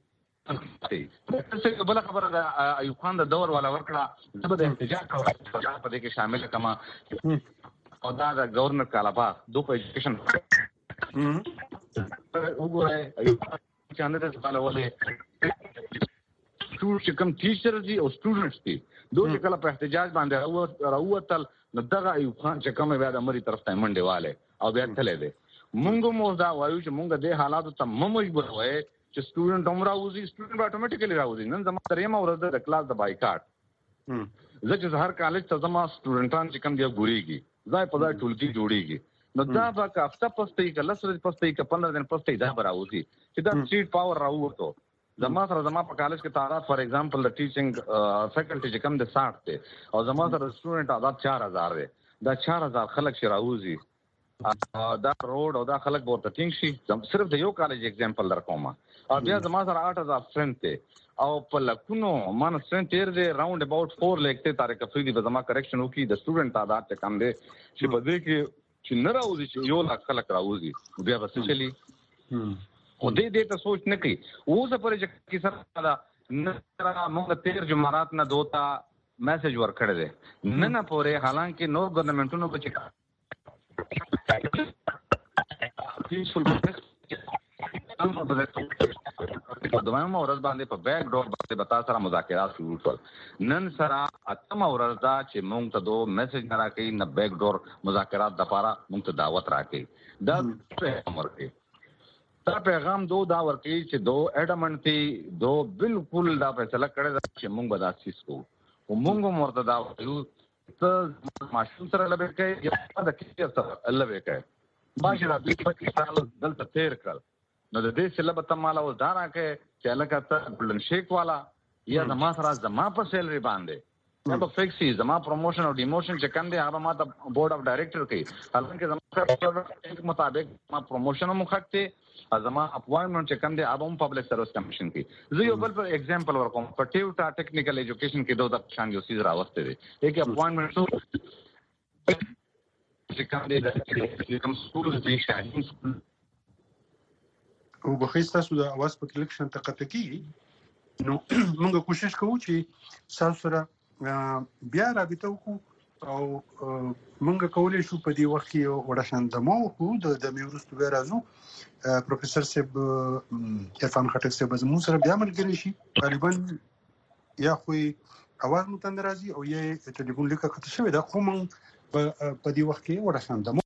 څه بل خبره د ایوب خان د دور والا ورکړه زبر د احتجاج په دې کې شامل کما او دا د گورنر کالابا دو په ایجوکیشن وګورئ ایوب خان چې اندر څه ولې چې کوم ټیچرز دي او سټوډنټس دي دوی کله په احتجاج باندې راووتل نو دغه ایوب خان چې کوم بیا د امري طرف ته منډه والے او بیا تللی دی مونږ مو دا وایو چې مونږ د حالاتو ته مجبور وای چې سټوډنټ هم راوځي سټوډنټ اتوماتیکلی راوځي نن زما درېمه ورځ د کلاس د بایکاټ زه چې هر کالج ته زما سټوډنټان چې کوم دی ګوريږي ځای په ځای ټولګي جوړيږي نو دا به هفته پسته کې لس ورځې پسته کې 15 دن پسته دا راوځي چې دا سټریټ پاور راووتو زما په کالج کې تعداد فار ایگزامپل د ټیچینګ فیکلټي چې کم د 60 ته او زما سره سټوډنټ تعداد 4000 دی دا 4000 خلک چې راوځي دا روډ او دا خلک ورته ټینګ شي صرف د یو کالج ایگزامپل در کوم او بیا زما سره 8000 سټرنث ته او په لکونو مان سټرنث تیر دی راوند اباوت 4 لیک ته تاریخ افریدي به زما کریکشن وکي د سټوډنټ تعداد ته کم دی چې په دې کې چې نه راوځي چې یو لاک خلک راوځي بیا به څه چلی او دې ته سوچ نه کوي اوس پر چې سره دا نه موږ تیر جمعرات نه دوتا میسج ورکړی دی نه پورې حالانکه نور ګورنمنټونو په چې پیسفل په دویمه ورځ باندې په بیک ډور باندې بتا سره مذاکرات شروع کړل نن سره اتمه ورځ دا چې موږ ته دو میسج نه راکې نه بیک ډور مذاکرات د لپاره موږ ته دعوت راکې دا امر کوي دا پیغام دا ورکی چې دو اډمنټ دي دو بالکل دا فیصله کړی دا چې موږ به دا سیس کوو او موږ مرته دا وایو ته ماشوم سره لبه کوي یا د کیسه سره لبه کوي ماشه دا د 25 سال دلته تیر کړ نو د دې سلبه تماله و دا راکې چې لکه ته ګلن شیک والا یا زما سره زما په سیلری باندې یا په فکسي زما پروموشن او ډیموشن چې کوم دی هغه ما ته بورډ اف ډایریکټر کوي حالانکه زما مطابق ما پروموشن هم خکته زما اپوائنټمنٹ چې کوم دی هغه هم پبلک سروس کمیشن کې زه یو بل پر ایگزامپل ورکوم په ټیوټا ټیکنیکل ایجوکیشن کې دوه د شان یو سیز راوسته دي یک اپوائنټمنٹ چې کوم دی د کوم سکول دی شاهین سکول او بخښت تاسو د اواز په کلیکشن ته قطع کیږي نو موږ کوشش کوو چې تاسو سره بیا رابطه وکړو او موږ کولای شو په دې وخت کې وړه شاندمو خو د میورستو بیا راځو پروفیسور صاحب عرفان خټک صاحب زموږ سره بیا ملګری شي غالبا یا خو اواز متند راځي او یې ټلیفون لیکه کته شوی دا خو موږ په دې وخت کې وړه شاندمو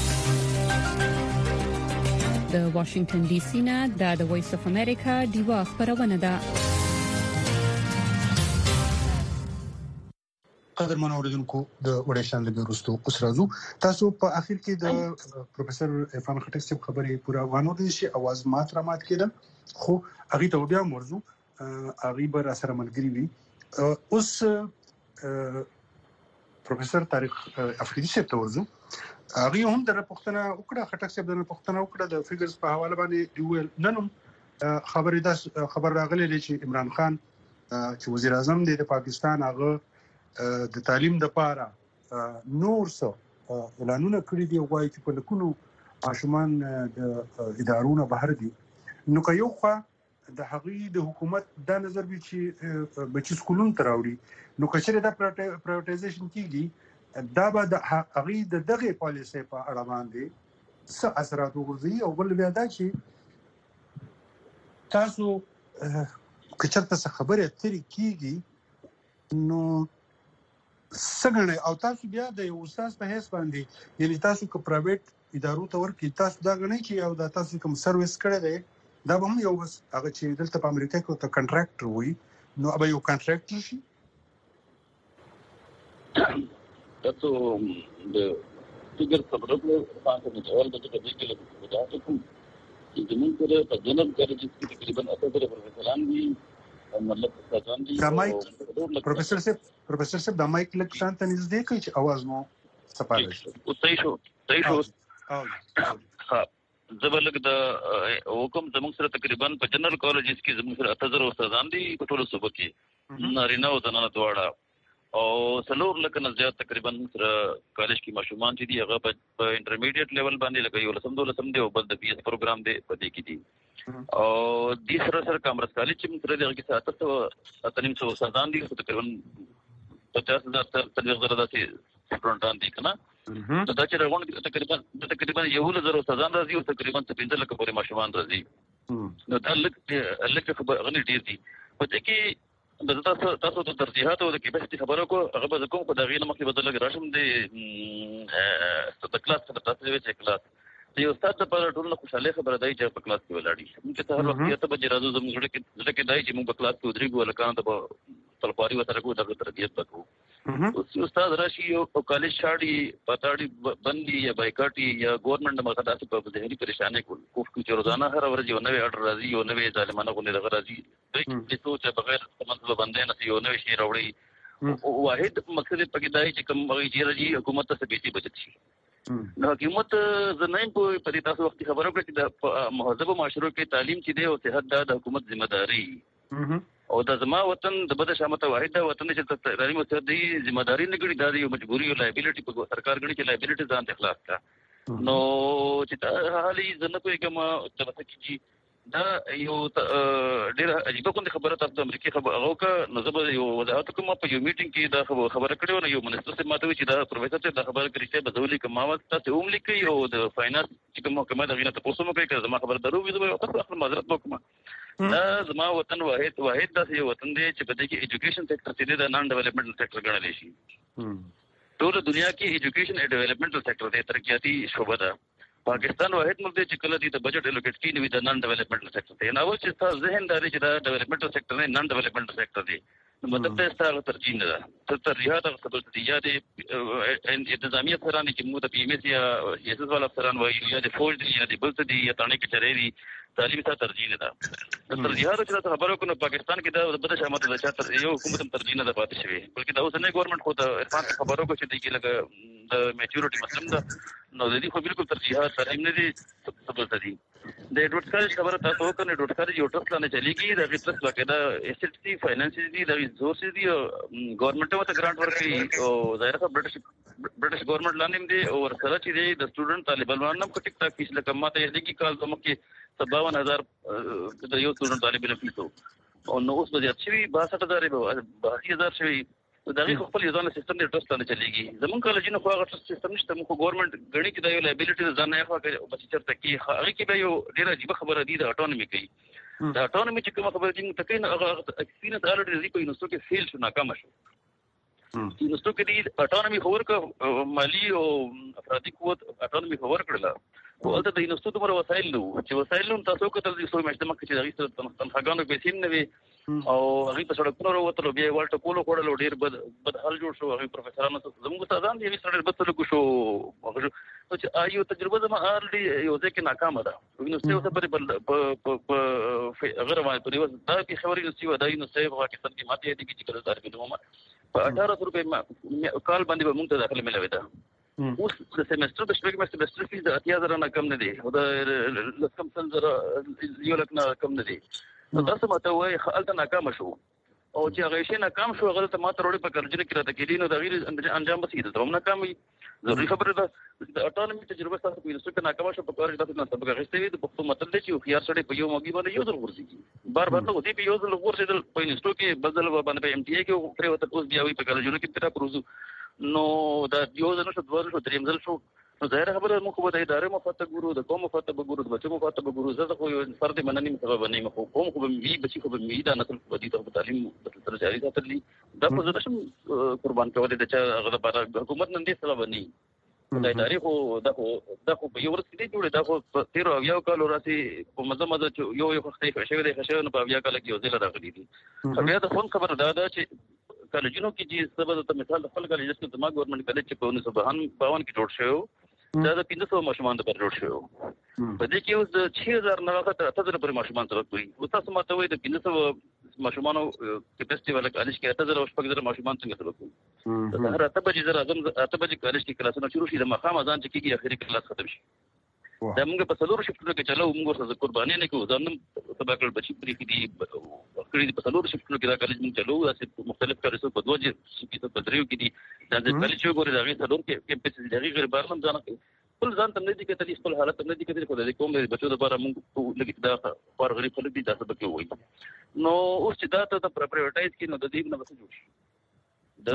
د واشنگټن ډي سي نه د وایس اف امریکا دیوا خبرونه ده قدرمن اوریدونکو د وړاندې د بیرستو اوس راځو تاسو په اخر کې د پروفیسور عرفان خټک صاحب خبرې پورا وانه دي چې اواز مات کېدل خو هغه ته بیا مرزو هغه بر سره ملګری وي اوس پروفیسور طارق افریدي صاحب ته ورزو هغه هم د پښتنه وکړه خټک صاحب د پښتنه وکړه د فګرز په حواله باندې دیول ننم خبر راغلی چې عمران خان چې وزیر اعظم دی د پاکستان هغه د تعلیم د پاره نور څه اعلانونه کړی دی وایي چې په لکونو ماشومان د ادارونو بهر دي نو که یو خوا د هغې د حکومت دا نظر وي چې بچي سکولونو ته راوړي نو که چېرې دا پرایوټایزیشن کېږي دا به د هغې د دغې پالیسۍ په اړه باندې څه اثرات وغورځوي او بل بیا دا چې تاسو که چېرته څه خبرې اترې کېږي نو څنګه او تاسو بیا د یو استاد په حیث باندې یعنی تاسو که پرایویټ ادارو ته ورکړي تاسو دا غنئ چې او دا تاسو کوم سرویس کړی دی دا به هم یو بس هغه چې دلته په امریکا کې ته کنټراکټر وي نو به یو کنټراکټر شي تاسو د فکر خبرو په تاسو نه ډول د دې کې له تاسو کوم چې موږ سره په جنرال کالج کې تقریبا 80 پروفیسوران دي او مطلب استادان دي. پروفیسور صاحب د مایک لک شانت نږدې کوي چې आवाज مو سپاره شي. او تاسو ها زبلګ د حکم زموږ سره تقریبا په جنرال کالجز کې زموږ سره 80 استادان دي په ټولو صوبو کې نارینه او زنانه دواړه او څلور لکه نه زیات تقریبا سره کالج کې ماشومان چې دي هغه په انټرمیډیټ لیول باندې لکه یو لسم دولسم دی او بل د بي اس پروګرام دی په دې کې دي او د سره کامرس کالج چې موږ سره دغه کې 700 استادان دي تقریبا 50,000 تر 30,000 داسې سټوډنټان دي کنه دا چې راغون تقریبا 1,000 استادان راځي او تقریبا 15 لک پورې ماشومان راځي نو دا لک خبر غني ډیر دي په دې کې تاسو د ترجیحات او د کیپاسټي خبرو کو هغه به کوم په دغه مخکې بدل راشم د کلاس سره تاسو چې کلاس دی استاد په ټول خوشاله خبره دی چې په کلاس کې ولاړی موږ ته هر وخت ته به راځو زموږ کې دای چې موږ په کلاس کې ودرېږو لکه ته په تلپاري وتر کو دغه تربیت وکړو او استاد راشي او کالج شاړي پټاړي بندي یا بایکاټي یا ګورنمنت مخه تاسو په ذهني پریشانه کوف کې روزانه هر ورځ یو نوې اډر راځي یو نوې ظالمانه غونډه راځي د سوچ بغیر مطلب باندې نه یو نوې شی راوړي واحد مقصد پکې دای چې کوم چې راځي حکومت ته سپېڅي بچت شي نو حکومت زنایم په پدې تاسو وخت خبرو کړې چې د مهذب معاشرو کې تعلیم چې دی او صحت د حکومت ذمہ داری او د زما وطن د بده شامته واحد وطن چې تعلیم او صحت دی ذمہ داری نه ګړي دا یو مجبوري او لایبیلیټي په سرکار ګړي چې لایبیلیټي ځان ته اخلاص کا نو چې حالي زنه کوي کوم تاسو کې دا یو ډیر عجیب کوم خبره تاسو د امریکای خبره او کا نظم یو وضاحت کوم په یو میټینګ کې دا خبره کړو نو یو منسټر سے ماته چې دا پروفیسور ته دا خبره کړی چې بزولي کوم وخت تاسو هم لیکي او د فاینانس چې کوم حکومت دغه ته پوسو مو کوي چې زما خبره درو وي زه تاسو خپل معذرت وکم دا زما وطن واحد دا یو وطن دی چې په دې کې ایجوکیشن سېکټر چې دا نان ډیولپمنټل سېکټر ګڼل شي ټول دنیا کې ایجوکیشن او ډیولپمنټل سېکټر دی ترقیاتي شعبه ده پاکستان واحد ملک دی چې کله دې د بجټ الوکیټ کړي نو د نان ډیولپمنټل سېکټر دی نو چې تاسو ذهن داري چې دا ډیولپمنټل سېکټر نه نان ډیولپمنټل سېکټر دی نو مطلب دا ستاسو ترجیح نه ده ترجیحات او خبرتیا دي انتظامی افسران چې موږ د پی ایم ایس یا ایس ایس ول افسران وایي یا د فوج دی یا د بل څه دی یا تانه کې چره دی تعلیم ته ترجیح نه ده ترجیحات چې تاسو خبرو کو نو پاکستان کې دا بده شامت ده چې یو حکومت ترجیح نه ده پاتې شوی بلکې دا اوس نه ګورنمنت خو د عرفان خبرو کو چې دی کې لګ د میچورټي مسلم ده نو د دې خو بالکل ترجیحات تعلیم نه دي ثبوت دي د ایډوټ کالج خبره تاسو وکړئ ایډوټ کالج یو ټرست لاندې چلیږي د ټرست باقاعده ایسټ دي فاینانس دي د ریسورسز دي ګورنمنت ته ګرانټ ورکړي او ظاهر څه برټش ګورنمنت لاندې دي او سره چې دی د سټوډنټ طالب علم کو ټیک ټاک فیس لکه ماته یې کې کال زموږ کې 52,000 د یو سټوډنټ طالب علم فیس او نو اوس به زیات شي 62,000 به 80,000 شي دا غي خپل ځان سیستم د ټرست نه چلیږي زمون کالجونو خو هغه ټرست سیستم نشته موږ ګورنمنت غړي کې د یو لایبیلیټي ځان نه خو بس چرته کې هغه کې به یو ډیر عجیب خبره دي د اټونومي کوي د اټونومي چې کوم خبره دي ته کین هغه اکسپیرینس الریډي دی کوئی نو څه کې فیل شو ناکام شو نو څه کې دي اټونومي خبر کا مالی او افرادي قوت اټونومي خبر کړل او البته د انستو دومره وسایل نو چې وسایل نو تاسو کتل دي سو مشته مکه چې دغه تنخواګانو پیسې نه وي او هغه په سړکونو وروتلو بیا ورته کولو کړل ډیر بد حال جوړ شو هغه پروفیسورانو زموږ استادان دي سره بد څه شو هغه چې آیو تجربه زما الریډي یو ځکه ناکامه ده نو څه اوسه په غیر باندې په یو دا کی خبرې نو څه ودای نو څه پاکستان کې ماته دي چې کله تاریخ دومره په 1800 روپے کال باندې به موږ ته داخله ملوي ده اوس د سیمستر د شپږ سیمستر فیس د 80,000 نه کم نه دی او د لکم سنځر یو لک نه کم نه دی نو تاسو ماته وای خالته ناکام شو او چې هغه شي ناکام شو هغه ته ماته وروړي په کارجنه کې راته کېدی نو د غیر انجام بسیده ته ناکامي ضروري خبره ده د اټونومي تجربه تاسو په یوه څه ناکام شو په کار تاسو نه سبق غوښتي وي د پښتو متل دی چې خيار سره په یو موګي باندې یو ځل ورسي بار بار ته دی په یو ځل ورسي د په انستو کې بدل باندې په ام ټي اي کې پرې وته اوس بیا وي په کارجنه کې تر پروزو نو دا یو ځل شو دوه شو دریم ځل شو نو ظاهر خبره موږ په دې ادارې مفته ګورو د قوم مفته ګورو د بچو مفته ګورو زه خو یو فرد منني متغه باندې مخ قوم خو به بچي خو به دا نسل په دې ته تعلیم تر جاري ساتلی دا په زړه شم قربان کولې د چا غره حکومت نن دې سره باندې د ادارې خو دا خو په یو ورځ کې جوړه دا خو 13 او یو کال وراسي په مزه یو وخت یې شوی دی خشه نو په بیا کال کې یو ځل راغلی دي بیا د فون خبر دا چې کالجونو کې چې سبب ته مثال خپل کالج کې زما ګورنمنت کالج چې په 1952 کې جوړ شو دا د 300 ماشومان د پر جوړ شو په دې کې اوس د 6000 نه تر 8000 پر ماشومان سره کوي او تاسو ماته وایي د 300 ماشومانو کیپاسټي والا کالج کې 8000 او 6000 ماشومان څنګه سره کوي دا هر اته بجې زره اته بجې کالج کې کلاسونه شروع شي د مخام اذان چې کېږي اخري کلاس ختم شي دا موږ په څلور شفتونو کې چلو موږ سره قرباني نه کوو ځانم تباکل بچی پرې کې دي کړي په څلور شفتونو کې دا کالج موږ چلو دا مختلف کارونه په دوه کې په دریو کې دي دا د کالج یو ګوري دا غي څلور کې په دې غیر بارلم ځان خپل ځان تم نه دي کې تل خپل حالت تم نه دي کې خو د کوم د بچو د بار موږ لګي دا پر غریب خلک دي دا څه بکی وایي نو اوس چې دا ته پرایورټایز کې نو د دې نه وسه جوړ شي دا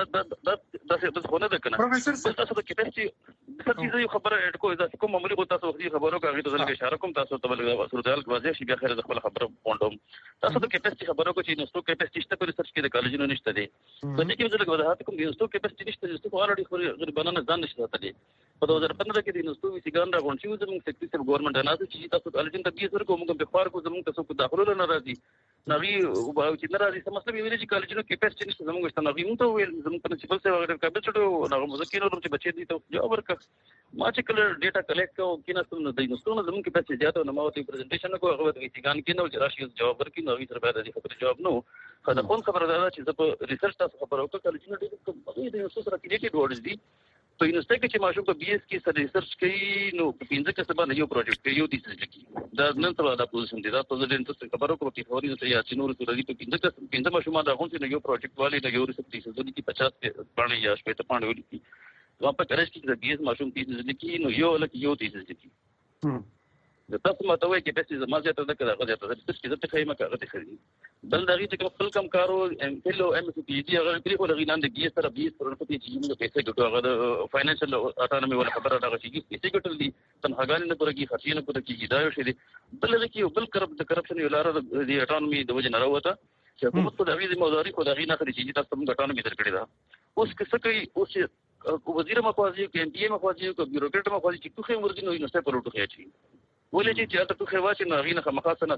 څه خونه ده کنه پروفیسور تاسو د کیپاسټي د څه چیزې خبره کوی دا کوم معمولی کو تاسو وختي خبرو کوي ته ځل اشاره کوم تاسو ته بل صورتحال واضح شي بیا خیر د خپل خبره پوندوم تاسو د کیپاسټي خبرو کو چې نو ستو کیپاسټي شته په ریسرچ کې د کالجونو نشته دي په دې کې زه لږ وضاحت کوم د ستو کیپاسټي نشته ستو اورډي خو غریبانه ځان نشته ته دي په 2015 کې د نستو ویسګان راغون چې زموږ سیکټری ګورنمنت نه چې تاسو کالجن ته 20 ورکو موږ په خار کو زموږ تاسو کو داخلو نه راځي نغي او چې نه راځي څه مطلب ویل چې کالجونو کیپاسټي نشته زموږ ست نغي موږ ته ویل زموږ پرنسپل سره وغیرہ کابل چټو نغه مذکر نور چې بچی دي ته جواب ورک ما چې کله ډیټا کلیکټ کوم کینه ستنه د نستو نه زموږ کیپاسټي زیاته نه ماوته پریزنټیشن کو هغه د ویسګان کې نو چې راشي جواب ورکړي نو سره باید د خبرې جواب نو خدای خپل خبره ده چې زه په ریسرچ تاسو خبرو کوم کالجونو ډیټا د نستو سره کینټیډ ورډز دي په یونیورسيټي کې چې ماشوم په بي اس کې سره ریسرچ کوي نو په 15 کې سبا یو پروجیکټ کوي یو تیسری کې دا نن سبا دا پوزیشن دی دا پوزیشن ته خبرو کوي چې فوري ته یا چې نور سره دی په 15 ماشوم دا غونډه نه یو پروجیکټ والی نه یو ریسرچ تیسری کې 50 کې باندې یا شپه باندې ولې کی نو په کارش کې د بي اس ماشوم تیسری کې نو یو لکه یو تیسری کې د تاسو ماته وایي چې په زما زیاته ده کړه غوډه ته چې څه ته خیمه کاغه خري بل دغه چې خپل کم کارو ام فل او ام پی دي هغه کلی خو لغینان د بي اس سره 20 پرته چې موږ پیسې ګټو هغه فاینانشل اټانومي ولا خبره راغی چې پیسې ګټل دي تنهاګان نه پرګي خرچې نه پرګي دا یو شی دی بل هغه کې بل کرپشن یو لار د اټانومي د وجه نه راوته چې حکومت په دغه موضوعي خو دغه نه خري چې تاسو موږ اټانومي درکړی دا اوس څه کوي اوس وزیر مخازي کې ام پی مخازي کو بیوروکراټ مخازي چې توخه ورګي نو نشته پروټو خېچی ولې چې تاسو خو واچ نه غینه مخاصنه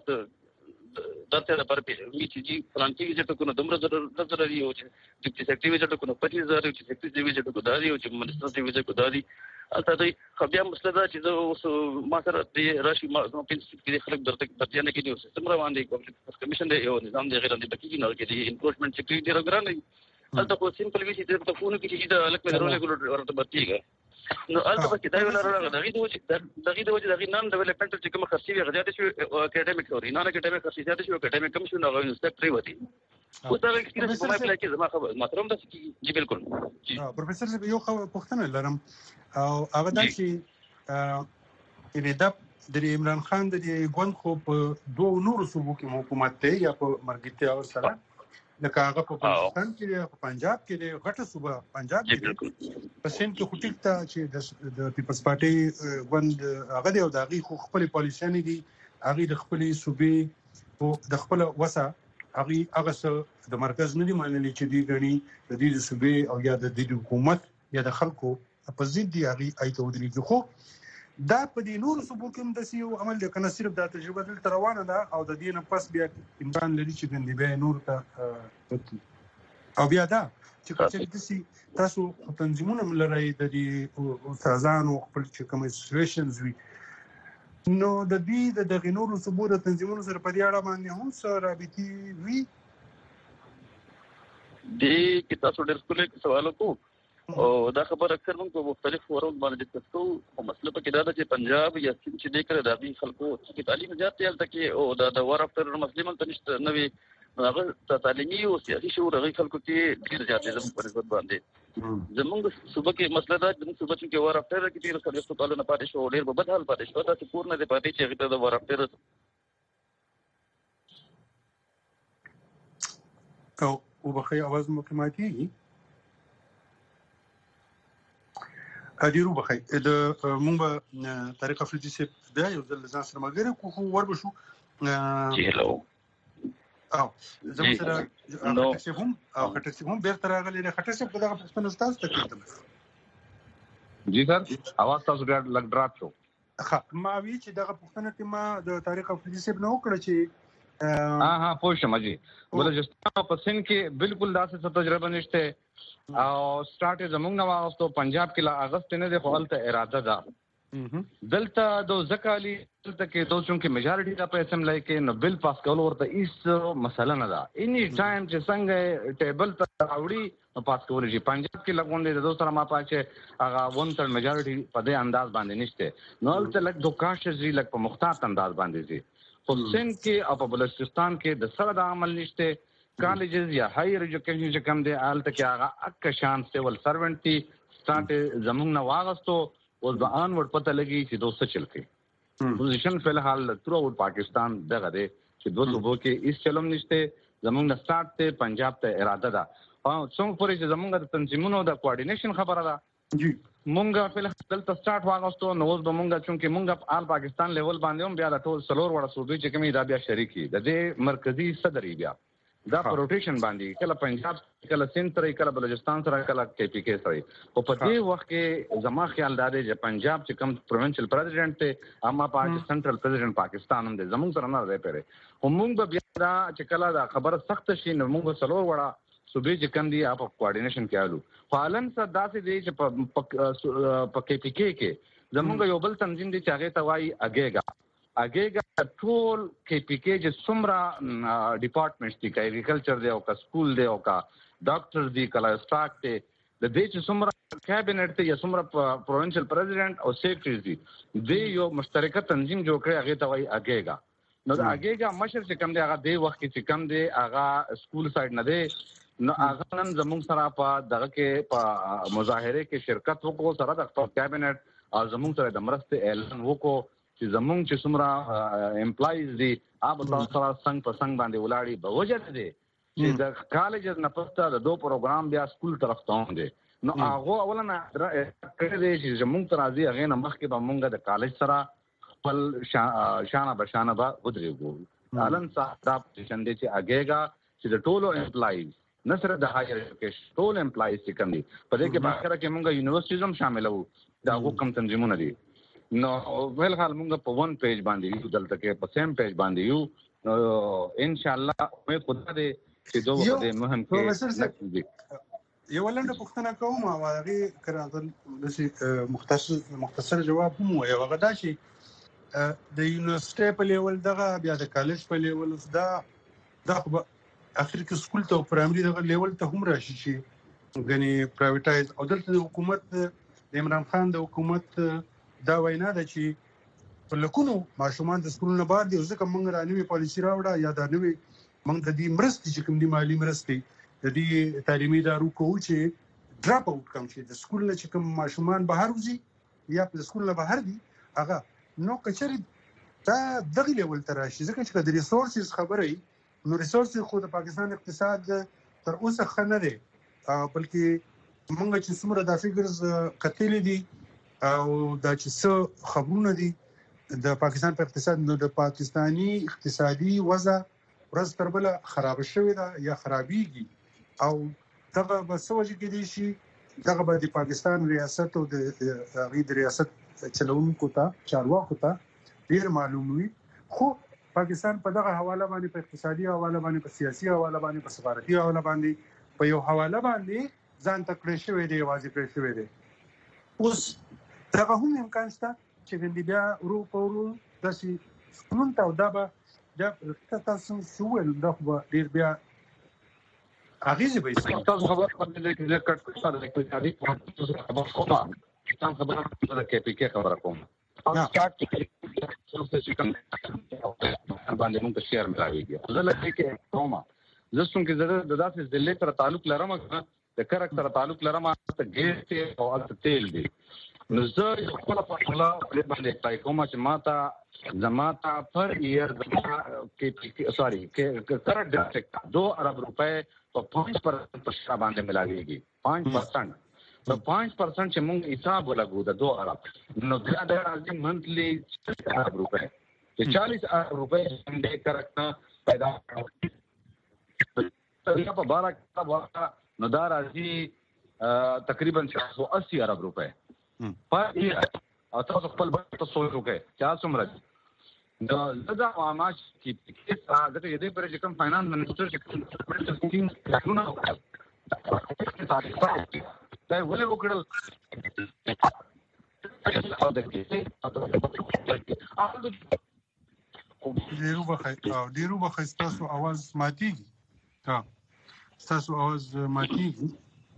درته د پر پیږي چې فرانسي چې ټکو نو دمر ضروري او چې سیکټری چې ټکو نو 25000 چې سیکټری چې ټکو دادي او چې منستر چې ټکو دادي البته دی خو بیا مسله دا چې اوس ما سره د راشي ما په کې خلک درته بدیانه کې دی سیستم روان دی کمیشن دی او نظام دی غیر دی بکی نه کې دی انفورسمنت چې دی راګران دی البته خو سیمپل وی چې د فون کې چې دا الک مې رول ورته بتیږي نو البته چې دا یو لاره دغه د وجه دغه نن ډیولپمنٹ چې کوم خرچي وي غزيات شي اکیډمیک سوري نن اکیډمیک خرچي زیات شي اکیډمیک کم شي نو غو انسټرکټری وتی او دا ایکسپیرینس په ما پلای کې زما خبر ماتروم د جی بالکل پروفیسور صاحب یو پوښتنه لرم او هغه دا چې د عمران خان د ګوند خو په دوه نورو صوبو کې حکومت دی یا په مرګتیا او سره لکه هغه په پاکستان کې په پنجاب کې د غټه صوبه پنجاب کې په سند کې خو ټیک ته چې د پیپلز پارټي ګوند هغه دی او د هغې خپل پالیسیانې دي هغې د خپلې صوبې او د خپل وسه هغه څه د مرکز نه دي منلي چې دی ګڼي د دې صوبې او یا د دې حکومت یا د خلکو په ضد دي هغې ایته ودرېږي خو دا په دې نورو صوبو کې هم داسې یو عمل دی که نه صرف دا تجربه دلته روانه ده او د دې نه پس بیا امکان لري چې ګندې بیا نورو ته او بیا دا چې که چېرې داسې تاسو تنظیمونه هم لرئ د دې استادانو خپل چې کوم انسټیټیوشنز وي نو د دې د دغې نورو صوبو د تنظیمونو سره په دې اړه باندې هم څه رابطې وي دې کې تاسو ډېر ښکلی سوال وکړو او دا خبر اکثر موږ په مختلف فورم باندې ډسکس کوو او مسله پکې دا ده چې پنجاب یا سند چې دی کړی د هغې خلکو چې تعلیم زیات دی هلته کې او دا د وار افټر مسلې هلته نشته نه وي هغه تعلیمي او سیاسي شعور هغې خلکو کې ډېر زیات دی زموږ په نسبت باندې زموږ صوبه کې مسله دا زموږ صوبه چې وار افټر کې ډېر څلوېښتو کالونه پاتې شو ډېر په بد حال پاتې شو داسې کور نه دی پاتې چې هغې ته د وار افټر او وبخښئ اواز مو کې ماتېږي ډیرو بخیر د مونږ به طارق افریدي صاحب بیا یو ځل ځان سره ملګری کو خو ور بشو هلو او زموږ سره خټک صاحب هم بیرته راغلی دی خټک صاحب دغه پوښتنه ستاسو ته کوم جی سر اواز تاسو ډېر لږ ډراپ شو ما وی چې دغه پوښتنه کې ما د طارق افریدي صاحب نه وکړه چې ها پوښتنه جی بلوچستان په سند کې بالکل داسې تجربه نشته او سٹارټ زمونږ نو واغستو پنجاب کې لا اگست نه دی خو هلته اراده ده دلته د زکالی دلته کې دوسون کې میجارټي دا په اسمبلی کې نو بل پاس کول ورته هیڅ مسله نه ده اني ټایم چې څنګه ټیبل ته راوړي پاس کول شي پنجاب کې لګون دي د دوسر ما پاچه هغه 1/3 میجارټي په دې انداز باندې نشته نو هلته لګ دوکاش زی لګ په مختار انداز باندې دي خو سند کې او په بلوچستان کې د سره د عمل نشته کالجز یا هایر ایجوکیشن چې کوم دی آلته کې هغه اک شان سیول سرونټ تی سٹارټ زمونږ نه واغستو او ځان ور پته لګي چې دوسه چل کې پوزیشن فل حال تر اوټ پاکستان دغه دی چې دوه صوبو کې اس چلم نشته زمونږ نه سٹارټ ته پنجاب ته اراده ده او څنګه پورې چې زمونږ د تنظیمونو د کوارډینیشن خبره ده جی مونږه فل دلته سٹارټ واغستو نو اوس به مونږه چې مونږه آل پاکستان لیول باندې هم بیا د ټول سلور وړه صوبې چې کومې دا بیا شریکي د دې مرکزی صدر بیا دا روټیشن باندې کله پنجاب کله سند سره کله بلوچستان سره کله کې پی کې سره او په دې وخت کې زما خیال دا دی چې پنجاب چې کوم پروینشل پریزیډنټ ته اما پاک سنټرل پریزیډنټ پاکستان هم دی زموږ سره نه دی پیره او موږ به بیا دا چې کله دا خبره سخت شي نو موږ سلور وړه صوبې چې کوم دی اپ کوارډینیشن کې آلو فعالن سره داسې دی چې په کې پی کې زموږ یو بل تنظیم دی چې هغه ته وایي اګېګا ټول کې پی کې چې څومره ډپارټمنټس دي کا اګریکلچر دی او کا سکول دی او کا ډاکټر دی کله سٹاک دی د دې چې څومره کابینټ ته یا څومره پروینشل پریزیډنټ او سیکریټری دي د یو مشترکه تنظیم جوړ کړی هغه ته وایي اګېګا نو د اګېګا مشر چې کوم دی هغه د وخت کې کم دی هغه سکول سایډ نه دی نو هغه نن زموږ سره په دغه کې په مظاهره کې شرکت وکړو سره د خپل کابینټ او زموږ سره د مرستې اعلان وکړو چې زموږ چې څومره امپلایز دي هغه تاسو سره څنګه په څنګه باندې ولاړی به وجه دي چې د کالج نه پسته د دوه پروګرام بیا سکول طرف ته هم دي نو هغه اوله کړی دی چې زموږ تر راځي هغه نه مخکې به مونږ د کالج سره خپل شانه بشانه به ودرېږو الان صاحب دا پوزیشن دی چې اګېګا چې د ټولو امپلایز نه سره د هایر ایجوکیشن ټول امپلایز چې کوم دي په دې کې په اخر کې مونږ یونیورسيټیز هم شامل وو دا حکم تنظیمونه دي نو ول حال مونږ په 1 پیج باندې یو دلته کې په سیم پیج باندې یو ان شاء الله مې خدای دې چې دوه دې مهم کې یو ولنډه پوښتنه کوم او هغه کړه د مختصر جواب هم وي هغه دا شي د یونیورسيټي په لیول دغه بیا د کالج په لیول دا اخر کې سکول ته او پرایمري دغه لیول ته هم راشي چې غني پرایویټایز او دلته د حکومت د عمران خان د حکومت دا وینا ده چې په لکونو ماشومان د سکول نه بار دي ځکه موږ رانوي پالیسي راوړه یا دا نوې موږ د دې مرستې چې کوم دي مالی مرستې د دې تعلیمي ادارو کوو چې ډراپ اوټ کم شي د سکول نه چې کوم ماشومان بهر وځي یا په سکول نه بهر دي هغه نو کچري دا دغه لیول ته راشي ځکه چې د ریسورسز خبره نو ریسورسز خو د پاکستان اقتصاد تر اوسه ښه نه دی بلکې موږ چې څومره دا فګرز کتلې دي او دا چې څه خبرونه دي د پاکستان په اقتصاد نو د پاکستانی اقتصادي وضع ورځ تر بله خراب شوې ده یا خرابېږي او دغه به څه وجه کېدی شي دغه به د پاکستان ریاست او د هغې د ریاست چلوونکو ته چارواکو ته ډېر معلوم وي خو پاکستان په دغه حواله باندې په اقتصادي حواله باندې په سیاسي حواله باندې په سفارتي حواله باندې په یو حواله باندې ځان تکړه شوی دی واځي کړی شوی دی اوس دغه هم امکان شته چې ګندې بیا ورو په ورو داسې سکولون ته او دا به بیا تاسو سوول دا خو ډېر بیا اغیزې به یې تاسو خبر باندې چې کټ کټ سره د اقتصادي خبر کوم تاسو خبره د کې پی کې خبره کوم سٹارټ کې څه کوم باندې موږ شیر ملاويږي زه لکه کې کومه زه څنګه زه د داسې ضلع سره تعلق لرم د کرک سره تعلق لرم ته ګیس او ته تیل دی نو زه خپل په خلا په باندې پای کوم چې زماتا پر ایئر کې سوري کې کرک ډیسټریکټ 2 ارب روپے په 5% پر شرا باندې ملاويږي 5% په 5% چې موږ حساب ولګو د 2 ارب نو دا د راځي منتلی 40 ارب روپے چې 40 ارب روپے دې کرکنا پیدا کړو په 12 کا نو دا راځي تقریبا 480 ارب روپے پر ایئر او تاسو خپل بل څه سوچ وکړئ چې څومره دا عامه چې کیسه د دې پر چې کوم فاینانس منسټر چې کوم سکیم راغونه دا ولې وکړل ډیرو بخښ تاسو आवाज ماتيږي تاسو आवाज ماتيږي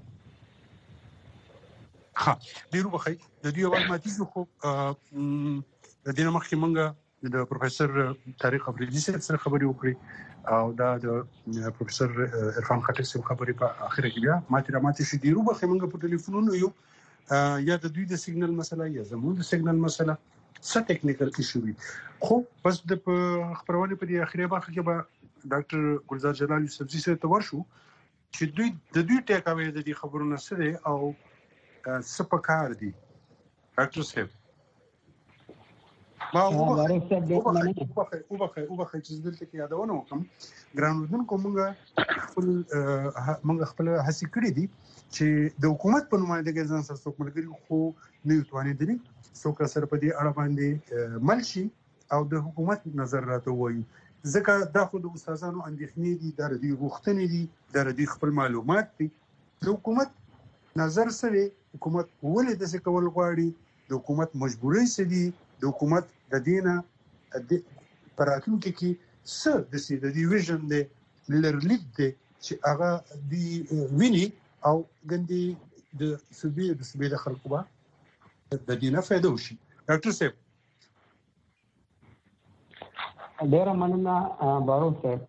ډیرو بخښ د دې आवाज ماتيږي خو د دې مخکې موږ د پروفیسور طارق افریدي سره خبرې وکړې او دا د پروفیسور عرفان خټک سره خبرې په اخر کې بیا ماتې شي ډیرو بخښ موږ په ټلیفونونو یو یا د دوی د سیګنل مسله یا زموږ د سیګنل مسله څه ټیکنیکل ایشو وي خو بس د خبرونه په دې اخیری برخه کې به ډاکټر ګلزار جلال یوسفزي سره تور شو چې دوی ټیک اوې د دې خبرونو سره او څه پکار دي ډاکټر صاحب ما وبخې چې دلته کې یادونه وکم ګرانودن کومه خپل هڅې کړې دي چې د حکومت په نمائندګۍ ځان سره څوک ملګری خو نه یو توانې دي څوک سره په دې اړه باندې ملشي او د حکومت نظر راته وایي ځکه دا خو د استادانو اندېښنې دي د دې غوښتنې دي د دې خپل معلومات دي د حکومت نظر سره حکومت ولې د څه کول غواړي د حکومت مجبورۍ څه دي د حکومت د دینه پراتونکو کې څه د دې ویژن دی لرلید دی چې هغه دی ویني او ګندې د سبي د خلکو با د دینه فائدہ وشي ډاکټر صاحب ډیر مننه بارو صاحب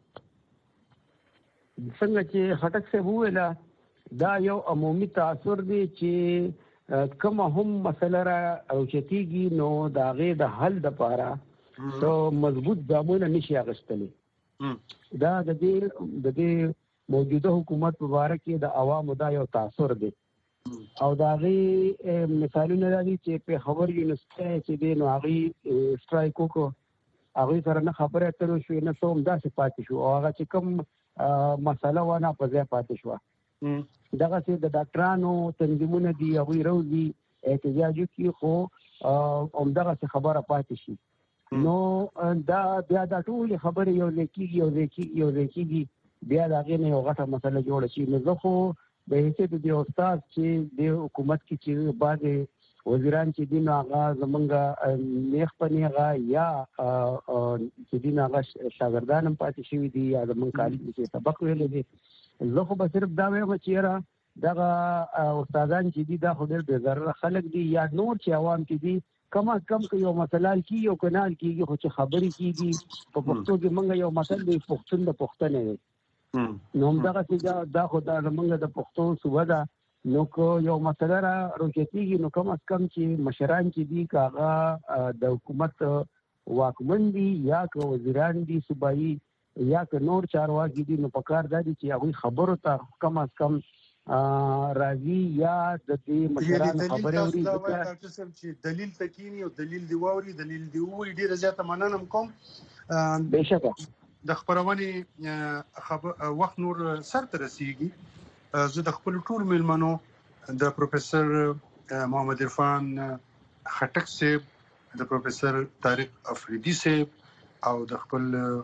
څنګه چې خټک صاحب ویلا دا یو عمومي تاثر دی چې کوم هم مسله را اوچتيږي نو دا غي د حل د پاره تو مضبوط ګامونه نشي اغستلې دا د دې موجوده حکومت مبارک د عوامو دا یو تاثر دی او دا غي مثالونه دي چې په خبر یونیورسيټي چې د نوغي سټرایک کو هغه سره نه خبره اترو شو نه څوم داسې پاتې شو او هغه چې کوم مسله ونه په ځای پاتې شو دغه چې د ډاکټرانو تنظیمونه دي هغه روزي احتجاج کوي خو دغه خبره پاتې شي نو دا بیا د ټول خبره یو ځکه بیا دا غي نه یو غټه مسله جوړه شي نو زه خو به هیڅ د استاد چې د حکومت کې چې بعد وزیران چې دین هغه زمونږ نیخ پنیغه یا چې دین هغه شاګردان پاتې شوی دي یا زمونږ کالج کې سبق ویل دي زه خو به صرف دا وایم چې را دغه استادان چې دي دا خو ډېر بې ضرره خلک دي یا نور چې عوام کې دي کم از کم که یو مسله کې یو کنال کېږي خو چې خبرې کېږي په پښتو کې موږ یو مثل دی پښتون د پښتنې دی نو همدغه چې دا خو دا زموږ د پښتو صوبه ده نو که یو مسله را روچتېږي نو کم از کم چې مشران چې دي که هغه د حکومت واکمن دي یا که وزیران دي صوبایي یا که نور چارواکي دي نو په کار دا دي چې هغوی خبرو ته کم از کم راځي یا د دې مشرانو خبرې اوري ډاکټر صاحب چې دلیل تکینی او دلیل دی ووري دلیل دی ووري ډیره زیاته مننه کوم بهشکه د خبرونه وخت نور سر ته رسیږي زه د خپل ټول ملمنو د پروفیسور محمد عرفان خټک صاحب د پروفیسور طارق افریدي صاحب او د خپل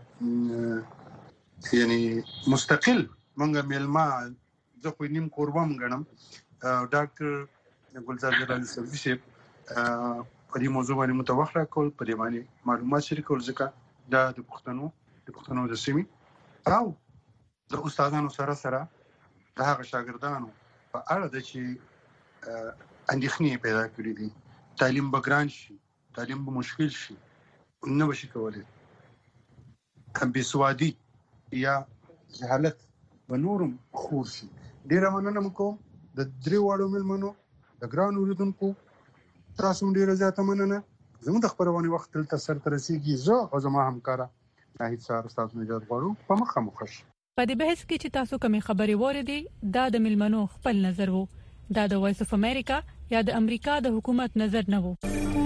یعنی مستقل منګه ملما زه خو نیم قربان غنم ډاکټر ګلزار جلال یوسفزي صاحب په دې موضوع باندې متوخه کول په دې باندې معلومات شریکول ځکه دا د پښتنو د سیمې او د استادانو سره د هغه شاګردانو په اړه د چې اندېښنې پیدا کړې دي تعلیم به ګران شي تعلیم به مشکل شي نه بشي کولای بېسوادي یا جهالت به نورم خور شي ډیره مننه کوم د درې واړو ملمنو د ګران اوریدونکو تاسو ډیره زیاته مننه زموږ د خبرونه وخت تل سر ته رسیږي زه او زما همکارا ناهید سار تاسو نه جوړ غواړو په مخه مخش په دې بحث کې چې تاسو کومې خبرې وریدي دا د ملمنو خپل نظر وو دا د وایس اف امریکا یا د امریکا د حکومت نظر نه وو